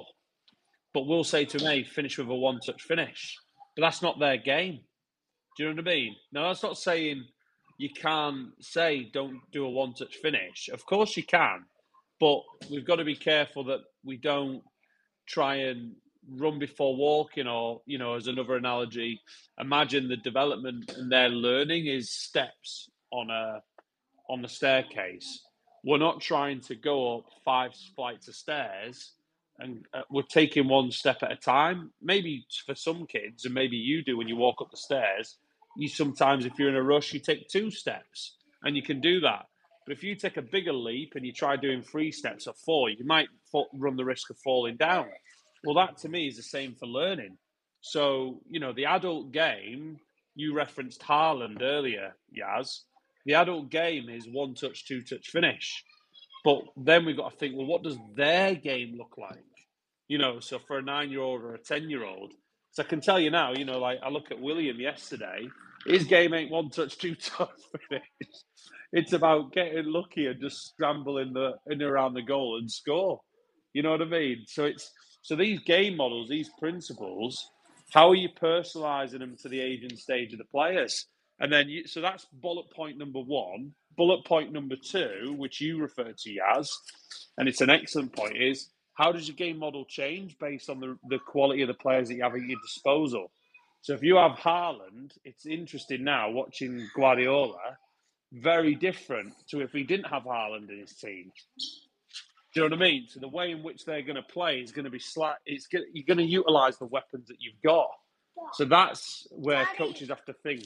Speaker 4: But we'll say to me, finish with a one-touch finish. But that's not their game. Do you know what I mean? Now, that's not saying you can't say don't do a one-touch finish. Of course you can. But we've got to be careful that we don't try and run before walking, or, you know, as another analogy, imagine the development and their learning is steps on a on the staircase. We're not trying to go up five flights of stairs, and uh, we're taking one step at a time. Maybe for some kids, and maybe you do when you walk up the stairs, you sometimes, if you're in a rush, you take two steps, and you can do that. But if you take a bigger leap and you try doing three steps or four, you might run the risk of falling down. Well, that to me is the same for learning. So, you know, the adult game, you referenced Haaland earlier, Yaz. The adult game is one touch, two touch finish. But then we've got to think, well, what does their game look like? You know, so for a nine-year-old or a ten-year-old. So I can tell you now, you know, like I look at William yesterday, his game ain't one touch, two touch finish. It's about getting lucky and just scrambling the in around the goal and score. You know what I mean? So it's so these game models, these principles, how are you personalising them to the age and stage of the players? And then, you, so that's bullet point number one. Bullet point number two, which you refer to as, and it's an excellent point, is how does your game model change based on the, the quality of the players that you have at your disposal? So if you have Haaland, it's interesting now watching Guardiola, very different to if he didn't have Haaland in his team. Do you know what I mean? So the way in which they're going to play is going to be slight. It's going, you're going to utilise the weapons that you've got. So that's where coaches have to think.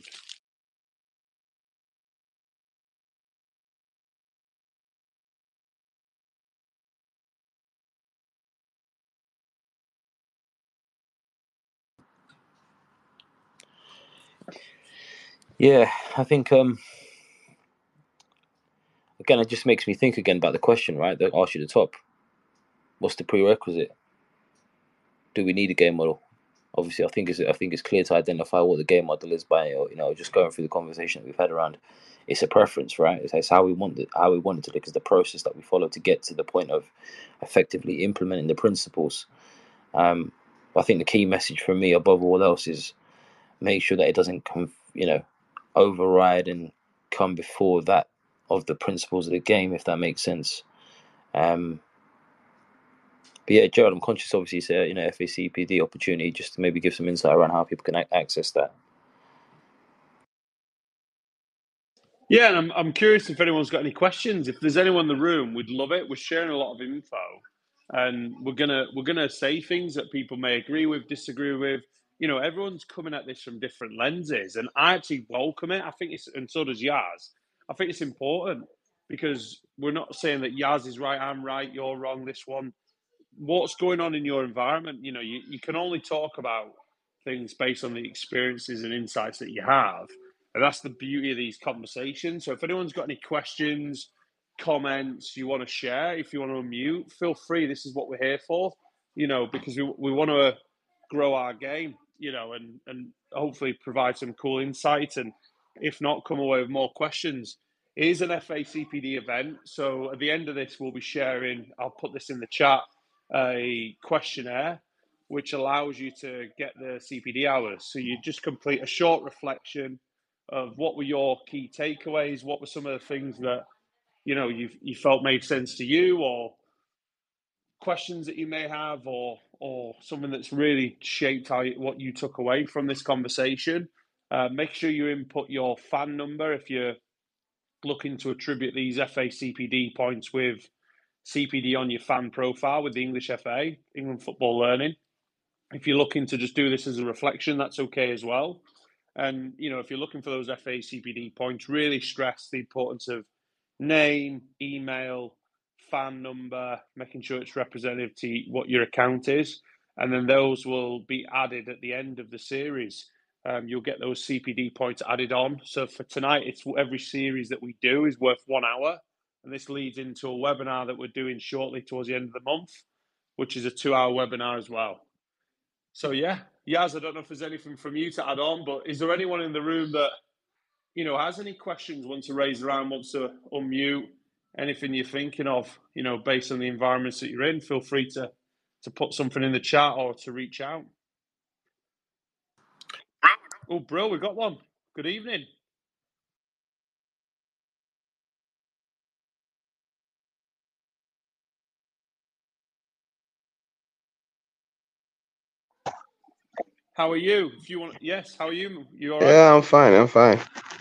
Speaker 5: Yeah, I think, um, again, it just makes me think again about the question, right, that asked you at the top. What's the prerequisite? Do we need a game model? Obviously, I think it's I think it's clear to identify what the game model is by, you know, just going through the conversation that we've had around. It's a preference, right? It's, it's how we want it, how we want it to look, is the process that we follow to get to the point of effectively implementing the principles. Um, I think the key message for me, above all else, is make sure that it doesn't, come, you know, override and come before that of the principles of the game, if that makes sense. Um, but yeah, Gerald, I'm conscious, obviously, it's a, you know, F A C P D opportunity, just to maybe give some insight around how people can a- access that.
Speaker 4: Yeah, and I'm I'm curious if anyone's got any questions. If there's anyone in the room, we'd love it. We're sharing a lot of info, and we're gonna we're gonna say things that people may agree with, disagree with. you know, everyone's coming at this from different lenses, and I actually welcome it. I think it's, and so does Yaz. I think it's important because we're not saying that Yaz is right, I'm right, you're wrong, this one. What's going on in your environment? You know, you, you can only talk about things based on the experiences and insights that you have. And that's the beauty of these conversations. So if anyone's got any questions, comments you want to share, if you want to unmute, feel free. This is what we're here for, you know, because we, we want to grow our game, you know, and, and hopefully provide some cool insight. And if not, come away with more questions. It is an F A C P D event. So at the end of this, we'll be sharing, I'll put this in the chat, a questionnaire which allows you to get the C P D hours. So you just complete a short reflection of what were your key takeaways, what were some of the things that, you know, you you felt made sense to you, or questions that you may have, or or something that's really shaped how you, what you took away from this conversation. Uh, make sure you input your fan number if you're looking to attribute these F A C P D points with C P D on your fan profile with the English F A, England Football Learning. If you're looking to just do this as a reflection, that's okay as well. And, you know, if you're looking for those F A C P D points, really stress the importance of name, email, fan number, making sure it's representative to what your account is. And then those will be added at the end of the series. Um, you'll get those C P D points added on. So for tonight, it's every series that we do is worth one hour. And this leads into a webinar that we're doing shortly towards the end of the month, which is a two-hour webinar as well. So, yeah, Yaz, I don't know if there's anything from you to add on, but is there anyone in the room that, you know, has any questions, wants to raise their hand, wants to unmute, anything you're thinking of, you know, based on the environments that you're in? Feel free to, to put something in the chat or to reach out. Oh, bro, we got one. Good evening. How are you? If you want, yes. How are you? You all right?
Speaker 6: Yeah, I'm fine. I'm fine.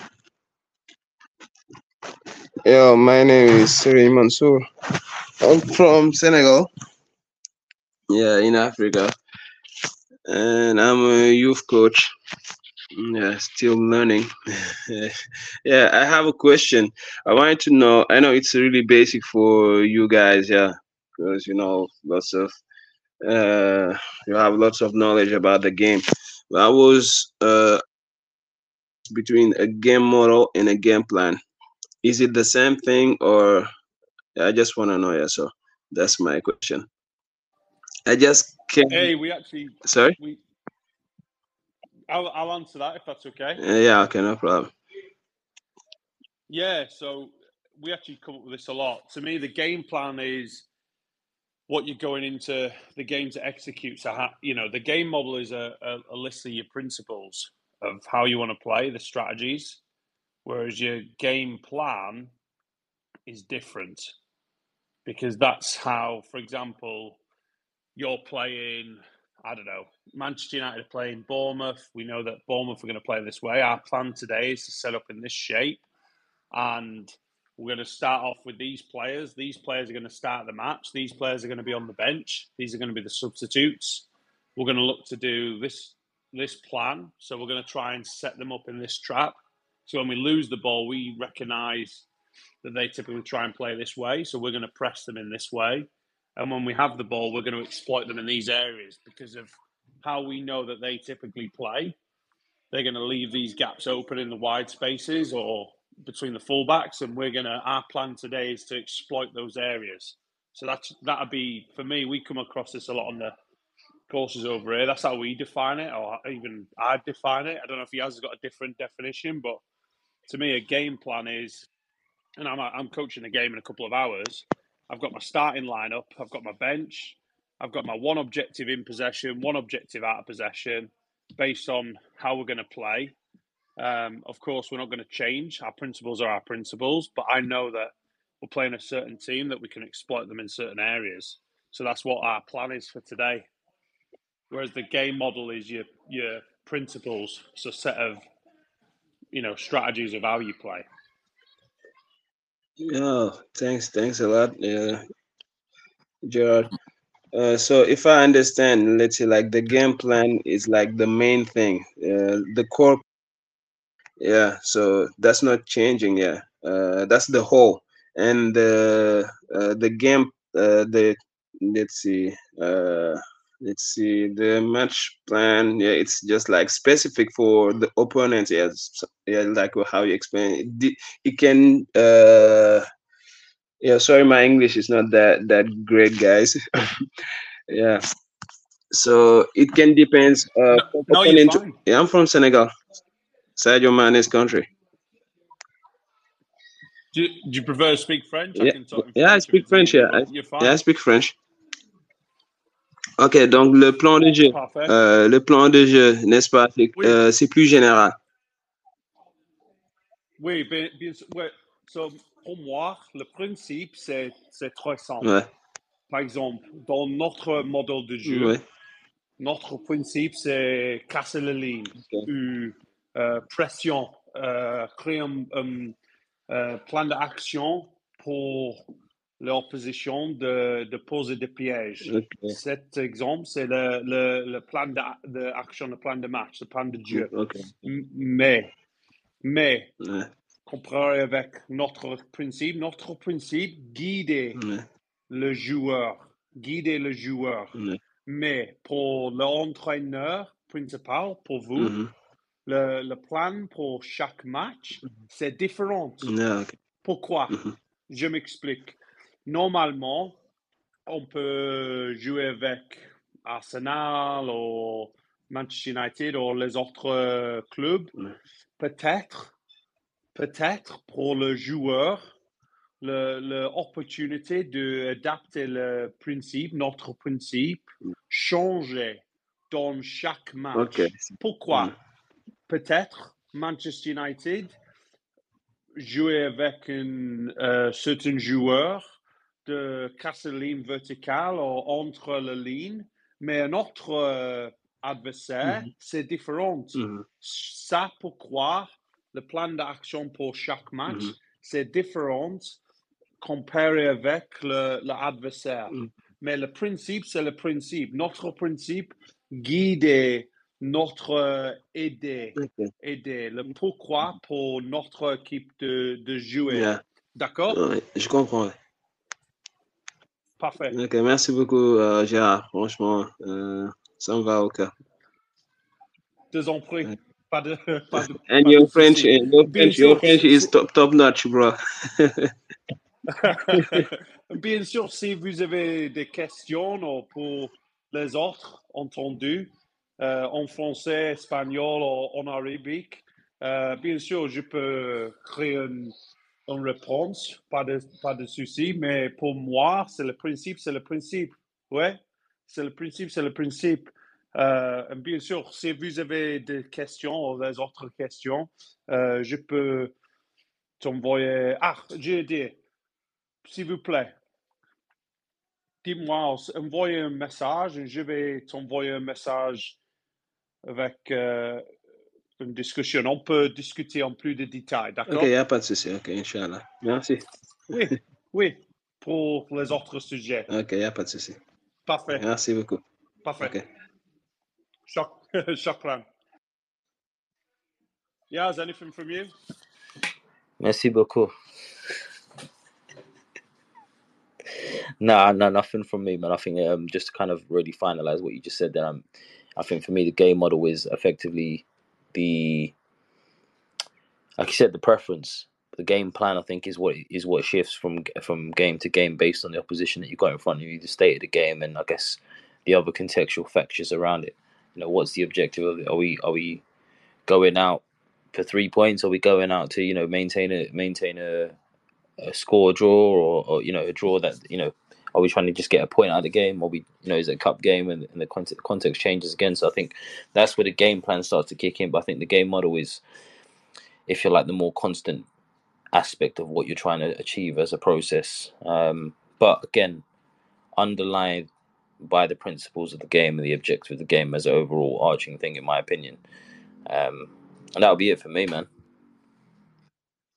Speaker 6: Yeah, my name is Siri Mansour. I'm from Senegal. Yeah, in Africa, and I'm a youth coach. Yeah, still learning. Yeah, I have a question. I wanted to know. I know it's really basic for you guys. Yeah, because you know lots of uh, you have lots of knowledge about the game. But I was uh between a game model and a game plan. Is it the same thing, or I just want to know? Yeah, so that's my question. I just can't.
Speaker 4: Hey, we actually.
Speaker 6: Sorry.
Speaker 4: We. I'll I'll answer that if that's okay.
Speaker 6: Uh, yeah. Okay. No problem.
Speaker 4: Yeah. So we actually come up with this a lot. To me, the game plan is what you're going into the game to execute. So, how, you know, the game model is a, a, a list of your principles of how you want to play, the strategies, whereas your game plan is different because that's how, for example, you're playing, I don't know, Manchester United are playing Bournemouth. We know that Bournemouth are going to play this way. Our plan today is to set up in this shape, and we're going to start off with these players. These players are going to start the match. These players are going to be on the bench. These are going to be the substitutes. We're going to look to do this this plan. So we're going to try and set them up in this trap. So when we lose the ball, we recognise that they typically try and play this way. So we're going to press them in this way. And when we have the ball, we're going to exploit them in these areas because of how we know that they typically play. They're going to leave these gaps open in the wide spaces or between the fullbacks, and we're gonna. Our plan today is to exploit those areas. So that's that'd be for me. We come across this a lot on the courses over here. That's how we define it, or even I define it. I don't know if he has got a different definition, but to me, a game plan is, and I'm I'm coaching a game in a couple of hours. I've got my starting lineup. I've got my bench. I've got my one objective in possession, one objective out of possession, based on how we're going to play. Um, of course, we're not going to change. Our principles are our principles, but I know that we're playing a certain team that we can exploit them in certain areas. So that's what our plan is for today. Whereas the game model is your your principles, so a set of, you know, strategies of how you play.
Speaker 6: Yeah, thanks, thanks a lot, uh, Gerard. Uh, so if I understand, let's say like the game plan is like the main thing, uh, the core. Yeah. So that's not changing. Yeah. Uh, that's the whole, and the uh, the game. Uh, the let's see. Uh, let's see the match plan. Yeah, it's just like specific for the opponent. Yeah. So, yeah, like how you explain it. Di- It can. Uh, yeah. Sorry, my English is not that that great, guys. Yeah. So it can depends uh
Speaker 4: No,
Speaker 6: from
Speaker 4: no, you're
Speaker 6: opponent to,
Speaker 4: fine.
Speaker 6: yeah, I'm from Senegal, Sadio Mane's country.
Speaker 4: Do you, do you prefer to speak French? I
Speaker 6: Yeah,
Speaker 4: can talk in
Speaker 6: yeah, I
Speaker 4: French if
Speaker 6: speak
Speaker 4: it's
Speaker 6: French.
Speaker 4: easier,
Speaker 6: Yeah, I,
Speaker 4: but you're
Speaker 6: yeah, I
Speaker 4: fine.
Speaker 6: speak French. Ok, donc le plan de jeu,
Speaker 4: Parfait.
Speaker 6: euh, le plan de jeu, n'est-ce pas, c'est
Speaker 4: Oui,
Speaker 6: euh, c'est plus général.
Speaker 4: oui, bien, bien sûr. Ouais. So, pour moi, le principe, c'est c'est très simple.
Speaker 6: Ouais,
Speaker 4: Par exemple, dans notre modèle de jeu,
Speaker 6: ouais,
Speaker 4: notre principe, c'est casser la ligne,
Speaker 6: ok,
Speaker 4: ou euh, pression, euh, créer un, un, euh, plan d'action pour l'opposition de, de poser des pièges.
Speaker 6: ok,
Speaker 4: Cet exemple, c'est le, le, le plan d'a- d'action, le plan de match, le plan de jeu.
Speaker 6: ok,
Speaker 4: M- Mais, mais,
Speaker 6: ouais,
Speaker 4: comparé avec notre principe, notre principe, guider
Speaker 6: ouais,
Speaker 4: le joueur, guider le joueur.
Speaker 6: ouais,
Speaker 4: Mais pour l'entraîneur principal, pour vous,
Speaker 6: mhm,
Speaker 4: le, le plan pour chaque match, c'est différent.
Speaker 6: yeah, ok,
Speaker 4: Pourquoi?
Speaker 6: mhm,
Speaker 4: Je m'explique. Normalement, on peut jouer avec Arsenal ou Manchester United ou les autres euh, clubs.
Speaker 6: ouais,
Speaker 4: Peut-être, peut-être pour le joueur, le- l'opportunité d'adapter le principe, notre principe, changer dans chaque match.
Speaker 6: ok,
Speaker 4: Pourquoi?
Speaker 6: mhm,
Speaker 4: Peut-être Manchester United jouer avec un euh, certain joueur de casser la ligne verticale ou entre les lignes, mais un autre euh, adversaire,
Speaker 6: mhm,
Speaker 4: c'est différent.
Speaker 6: mhm,
Speaker 4: Ça pourquoi le plan d'action pour chaque match,
Speaker 6: mhm,
Speaker 4: c'est différent comparé avec le- l'adversaire.
Speaker 6: mhm.
Speaker 4: Mais le principe, c'est le principe. Notre principe, guider, notre euh, aider,
Speaker 6: Ok,
Speaker 4: aider. Le pourquoi pour notre équipe de, de jouer.
Speaker 6: yeah,
Speaker 4: D'accord?
Speaker 6: ouais, je comprends. Ouais.
Speaker 4: Parfait.
Speaker 6: Ok, merci beaucoup, euh, Gérard. Franchement, euh, ça me va au cœur.
Speaker 4: Deux pris.
Speaker 6: Ouais.
Speaker 4: Pas de, pas de,
Speaker 6: And
Speaker 4: pas de
Speaker 6: your French,
Speaker 4: souci.
Speaker 6: eh, your
Speaker 4: Bien
Speaker 6: French, your
Speaker 4: sûr,
Speaker 6: French
Speaker 4: c'est-
Speaker 6: is
Speaker 4: c'est-
Speaker 6: top top notch, bro.
Speaker 4: bien sûr, si vous avez des questions ou pour les autres entendus euh, en français, espagnol ou en arabique, euh, bien sûr, je peux créer une, une réponse, pas de, pas de souci, mais pour moi, c'est le principe, c'est le principe. Ouais, c'est le principe, c'est le principe. Euh, bien sûr, si vous avez des questions ou des autres questions, euh, je peux t'envoyer. Ah, j'ai dit, s'il vous plaît, dis-moi, envoie un message et je vais t'envoyer un message avec euh, une discussion. On peut discuter en plus de détails,
Speaker 6: Ok,
Speaker 4: d'accord?
Speaker 6: il n'y a pas de souci. Ok, Inch'Allah. Merci.
Speaker 4: Oui, oui, pour les autres sujets.
Speaker 6: Ok, il n'y a pas de souci.
Speaker 4: Parfait,
Speaker 6: Merci beaucoup.
Speaker 4: parfait.
Speaker 6: Ok.
Speaker 4: Shak- Shukran. Yaz, anything from you?
Speaker 5: Merci beaucoup. Nah, no, nothing from me, man. I think um, just to kind of really finalize what you just said, then um, I think for me the game model is effectively the, like you said, the preference. The game plan, I think, is what is what shifts from from game to game based on the opposition that you've got in front of you, the state of the game, and I guess the other contextual factors around it. You know, what's the objective of it? Are we are we going out for three points? Are we going out to you know maintain a maintain a, a score draw or, or you know a draw that you know? Are we trying to just get a point out of the game? Or we you know is it a cup game and, and the context, context changes again? So I think that's where the game plan starts to kick in. But I think the game model is, if you like, the more constant aspect of what you're trying to achieve as a process. Um, but again, underlined by the principles of the game and the objective of the game as an overall arching thing, in my opinion. Um, and that'll be it for me, man.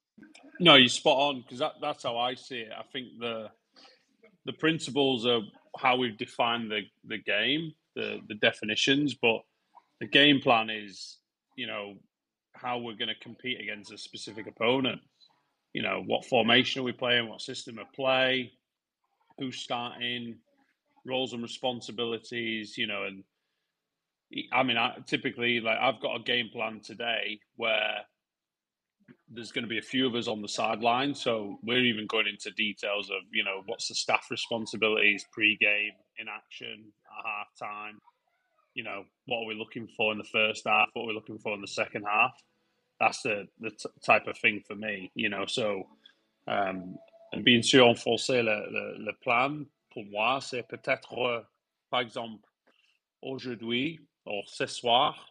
Speaker 4: No, you're spot on because that, that's how I see it. I think the the principles are how we've defined the, the game, the, the definitions, but the game plan is, you know, how we're going to compete against a specific opponent. You know, what formation are we playing, what system of play, who's starting, roles and responsibilities, you know, and I mean, I, typically, like I've got a game plan today where there's going to be a few of us on the sideline. So we're even going into details of, you know, what's the staff responsibilities, pre-game, in action, at half time, you know, what are we looking for in the first half, what are we looking for in the second half. That's the, the t- type of thing for me, you know. So, um, and bien sûr, enforcer le, le, le plan, pour moi, c'est peut-être, euh, par exemple, aujourd'hui, ou ce soir,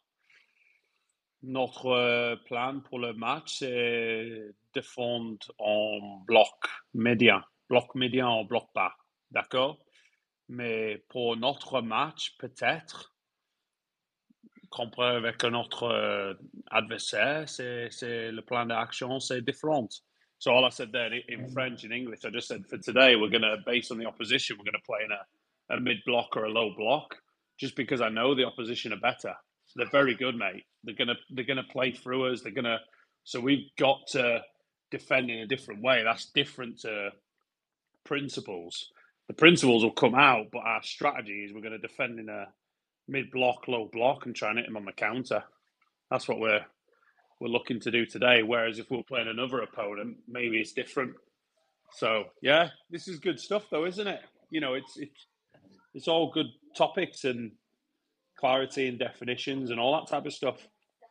Speaker 4: notre plan pour le match, c'est défendre en bloc médian. Bloc médian ou bloc bas, d'accord? Mais pour notre match, peut-être, comparé avec notre adversaire, c'est, c'est le plan d'action, c'est différent. So all I said there in French and English, I just said for today, we're going to, based on the opposition, we're going to play in a, a mid-block or a low block, just because I know the opposition are better. They're very good, mate. They're gonna they're gonna play through us. They're gonna so we've got to defend in a different way. That's different to principles. The principles will come out, but our strategy is we're going to defend in a mid-block, low block, and try and hit them on the counter. That's what we're we're looking to do today. Whereas if we're playing another opponent, maybe it's different. So yeah, this is good stuff, though, isn't it? You know, it's it's it's all good topics and clarity and definitions and all that type of stuff.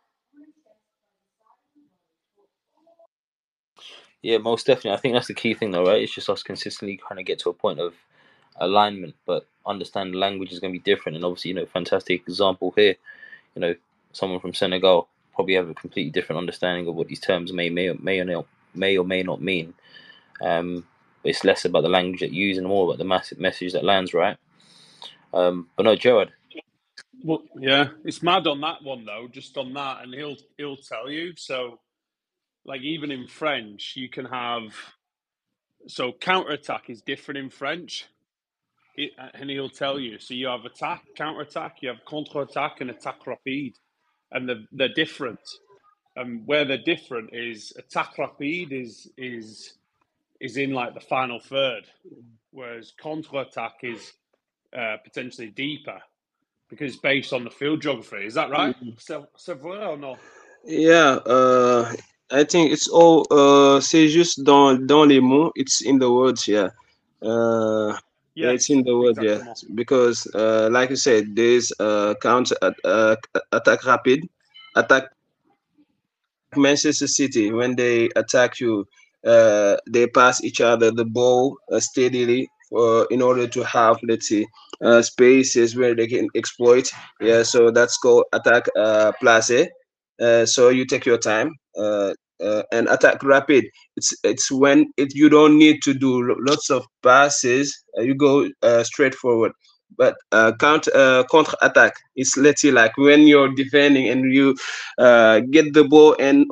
Speaker 5: Yeah, most definitely. I think that's the key thing, though, right? It's just us consistently trying to get to a point of alignment, but understand the language is going to be different. And obviously, you know, fantastic example here. You know, someone from Senegal probably have a completely different understanding of what these terms may may or may or not may or may not mean. Um, but it's less about the language that you use and more about the massive message that lands, right? Um, but no, Gerard.
Speaker 4: Well, yeah, it's mad on that one though. Just on that, and he'll he'll tell you. So, like even in French, you can have so counterattack is different in French, it, and he'll tell you. So you have attack, counterattack, you have contre-attack, and attack rapide, and they're, they're different. And where they're different is attack rapide is is is in like the final third, whereas contre-attack is uh, potentially deeper. Because it's based on the field geography. Is that right? C'est vrai or no?
Speaker 6: Yeah, uh, I think it's all, uh, c'est juste dans, dans les mots, it's in the words, yeah. Uh, yeah, it's
Speaker 4: Yes,
Speaker 6: in the words, yeah.
Speaker 4: exactement.
Speaker 6: Because, uh, like you said, there's uh, counter uh, attack rapid, attack Manchester City. When they attack you, uh, they pass each other the ball uh, steadily for in order to have, let's say, uh, spaces where they can exploit. Yeah, so that's called attack uh, place. Uh, so you take your time. Uh, uh, and attack rapid. It's it's when it you don't need to do lo- lots of passes. Uh, you go uh, straight forward. But uh, counter uh, counter attack. It's let's say like when you're defending and you uh, get the ball and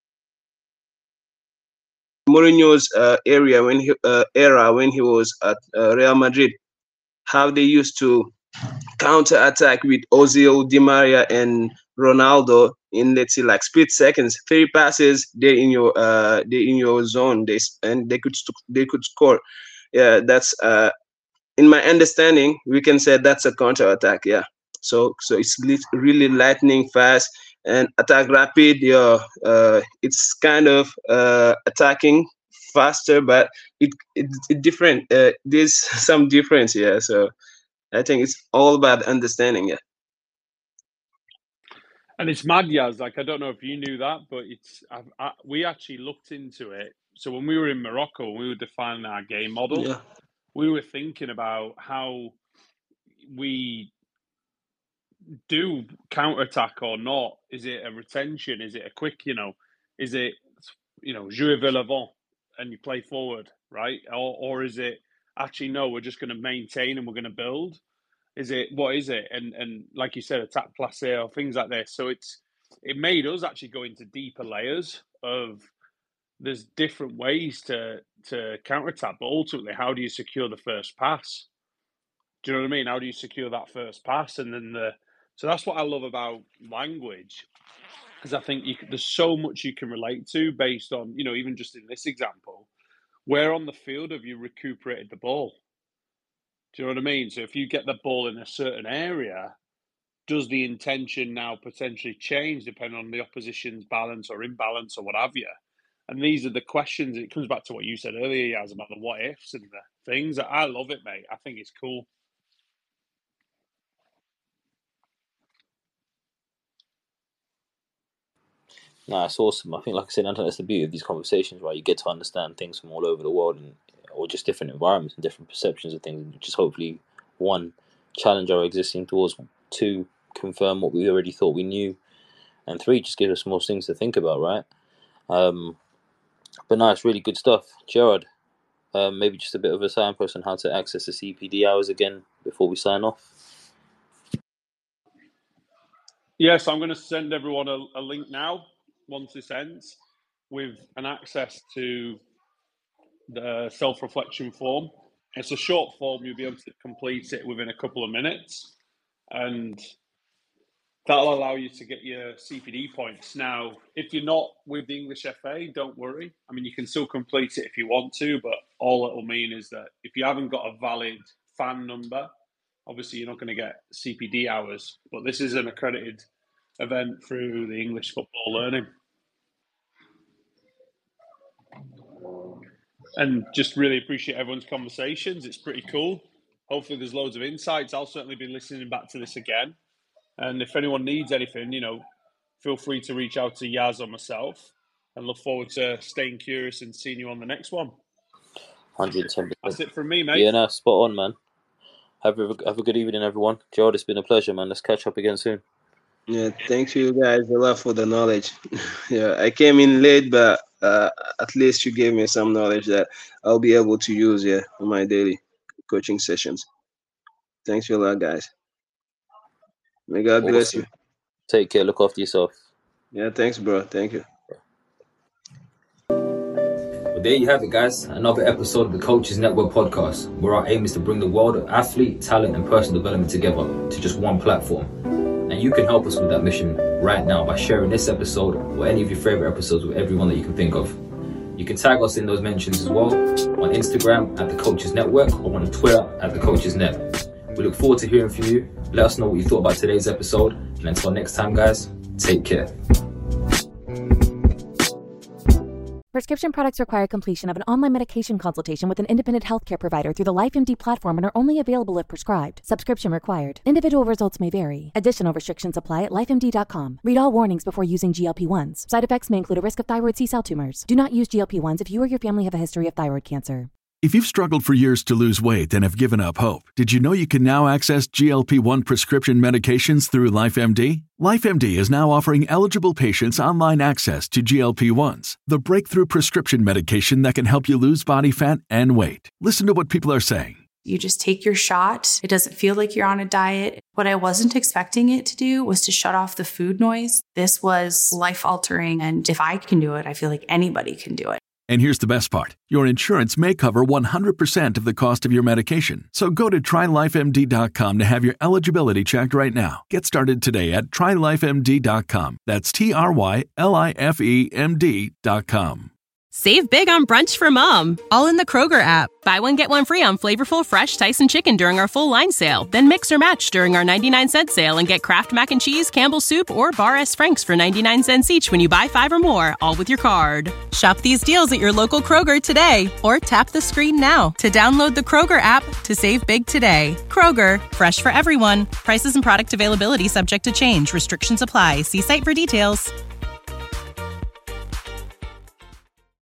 Speaker 6: Mourinho's uh, area when he uh, era when he was at uh, Real Madrid, how they used to counter attack with Ozil, Di Maria, and Ronaldo in let's say like split seconds, three passes, they're in your uh they in your zone, they and they could st- they could score. Yeah, that's uh in my understanding, we can say that's a counter attack. Yeah, so so it's lit- really lightning fast and attack rapid. Yeah, uh, it's kind of uh attacking faster, but it it, it different. Uh, there's some difference. Yeah, so I think it's all about understanding. Yeah.
Speaker 4: And it's mad, Yaz. Like, I don't know if you knew that, but it's I've, I, we actually looked into it. So when we were in Morocco, when we were defining our game model,
Speaker 6: Yeah.
Speaker 4: we were thinking about how we do counterattack or not. Is it a retention? Is it a quick, you know, is it, you know, jouer vers l'avant and you play forward, right? Or, or is it actually, no, we're just going to maintain and we're going to build? Is it, what is it? And, and like you said, attack placé or things like this. So it's, it made us actually go into deeper layers of, there's different ways to, to counterattack, but ultimately, how do you secure the first pass? Do you know what I mean? How do you secure that first pass? And then the so that's what I love about language, because I think you, there's so much you can relate to based on, you know, even just in this example, where on the field have you recuperated the ball? Do you know what I mean? So if you get the ball in a certain area, does the intention now potentially change depending on the opposition's balance or imbalance or what have you? And these are the questions. It comes back to what you said earlier, Yaz, about the what ifs and the things. I love it, mate. I think it's cool.
Speaker 5: No, it's awesome. I think, like I said, I think that's the beauty of these conversations, right? You get to understand things from all over the world, and or just different environments and different perceptions of things. And just hopefully, one, challenge our existing thoughts. Two, confirm what we already thought we knew. And three, just give us more things to think about, right? Um, but no, it's really good stuff. Gerard, um, maybe just a bit of a signpost on how to access the C P D hours again before we sign off.
Speaker 4: Yes, I'm going to send everyone a, a link now, once this ends, with an access to the self-reflection form. It's a short form. You'll be able to complete it within a couple of minutes, and that'll allow you to get your C P D points. Now, if you're not with the English F A, don't worry. I mean, you can still complete it if you want to, but all it will mean is that if you haven't got a valid F A N number, obviously you're not going to get C P D hours. But this is an accredited event through the English Football Learning. And just really appreciate everyone's conversations. It's pretty cool. Hopefully there's loads of insights. I'll certainly be listening back to this again. And if anyone needs anything, you know, feel free to reach out to Yaz or myself, and look forward to staying curious and seeing you on the next one.
Speaker 5: one hundred ten percent.
Speaker 4: That's it from me, mate.
Speaker 5: Yeah, no, spot on, man. Have a, have a good evening, everyone. Gerard, it's been a pleasure, man. Let's catch up again soon.
Speaker 6: Yeah, thanks you guys a lot for the knowledge. Yeah, I came in late, but uh, at least you gave me some knowledge that I'll be able to use yeah, in my daily coaching sessions. Thanks you a lot, guys. May God
Speaker 5: Awesome.
Speaker 6: bless you.
Speaker 5: Take care. Look after yourself.
Speaker 6: Yeah, thanks, bro. Thank you.
Speaker 2: Well, there you have it, guys. Another episode of the Coaches Network podcast, where our aim is to bring the world of athlete, talent, and personal development together to just one platform. And you can help us with that mission right now by sharing this episode or any of your favorite episodes with everyone that you can think of. You can tag us in those mentions as well on Instagram at the Coaches Network or on Twitter at the Coaches Net. We look forward to hearing from you. Let us know what you thought about today's episode. And until next time, guys, take care.
Speaker 7: Prescription products require completion of an online medication consultation with an independent healthcare provider through the LifeMD platform and are only available if prescribed. Subscription required. Individual results may vary. Additional restrictions apply at life M D dot com. Read all warnings before using G L P ones. Side effects may include a risk of thyroid C-cell tumors. Do not use G L P ones if you or your family have a history of thyroid cancer.
Speaker 8: If you've struggled for years to lose weight and have given up hope, did you know you can now access G L P one prescription medications through LifeMD? LifeMD is now offering eligible patients online access to G L P ones, the breakthrough prescription medication that can help you lose body fat and weight. Listen to what people are saying.
Speaker 9: You just take your shot. It doesn't feel like you're on a diet. What I wasn't expecting it to do was to shut off the food noise. This was life-altering, and if I can do it, I feel like anybody can do it.
Speaker 8: And here's the best part. Your insurance may cover one hundred percent of the cost of your medication. So go to try life M D dot com to have your eligibility checked right now. Get started today at try life M D dot com. That's T R Y L I F E M D dot com.
Speaker 1: Save big on brunch for mom, all in the Kroger app. Buy one, get one free on flavorful, fresh Tyson chicken during our full line sale. Then mix or match during our ninety-nine cent sale and get Kraft Mac and Cheese, Campbell's Soup, or Bar S. Frank's for ninety-nine cents each when you buy five or more, all with your card. Shop these deals at your local Kroger today, or tap the screen now to download the Kroger app to save big today. Kroger, fresh for everyone. Prices and product availability subject to change. Restrictions apply. See site for details.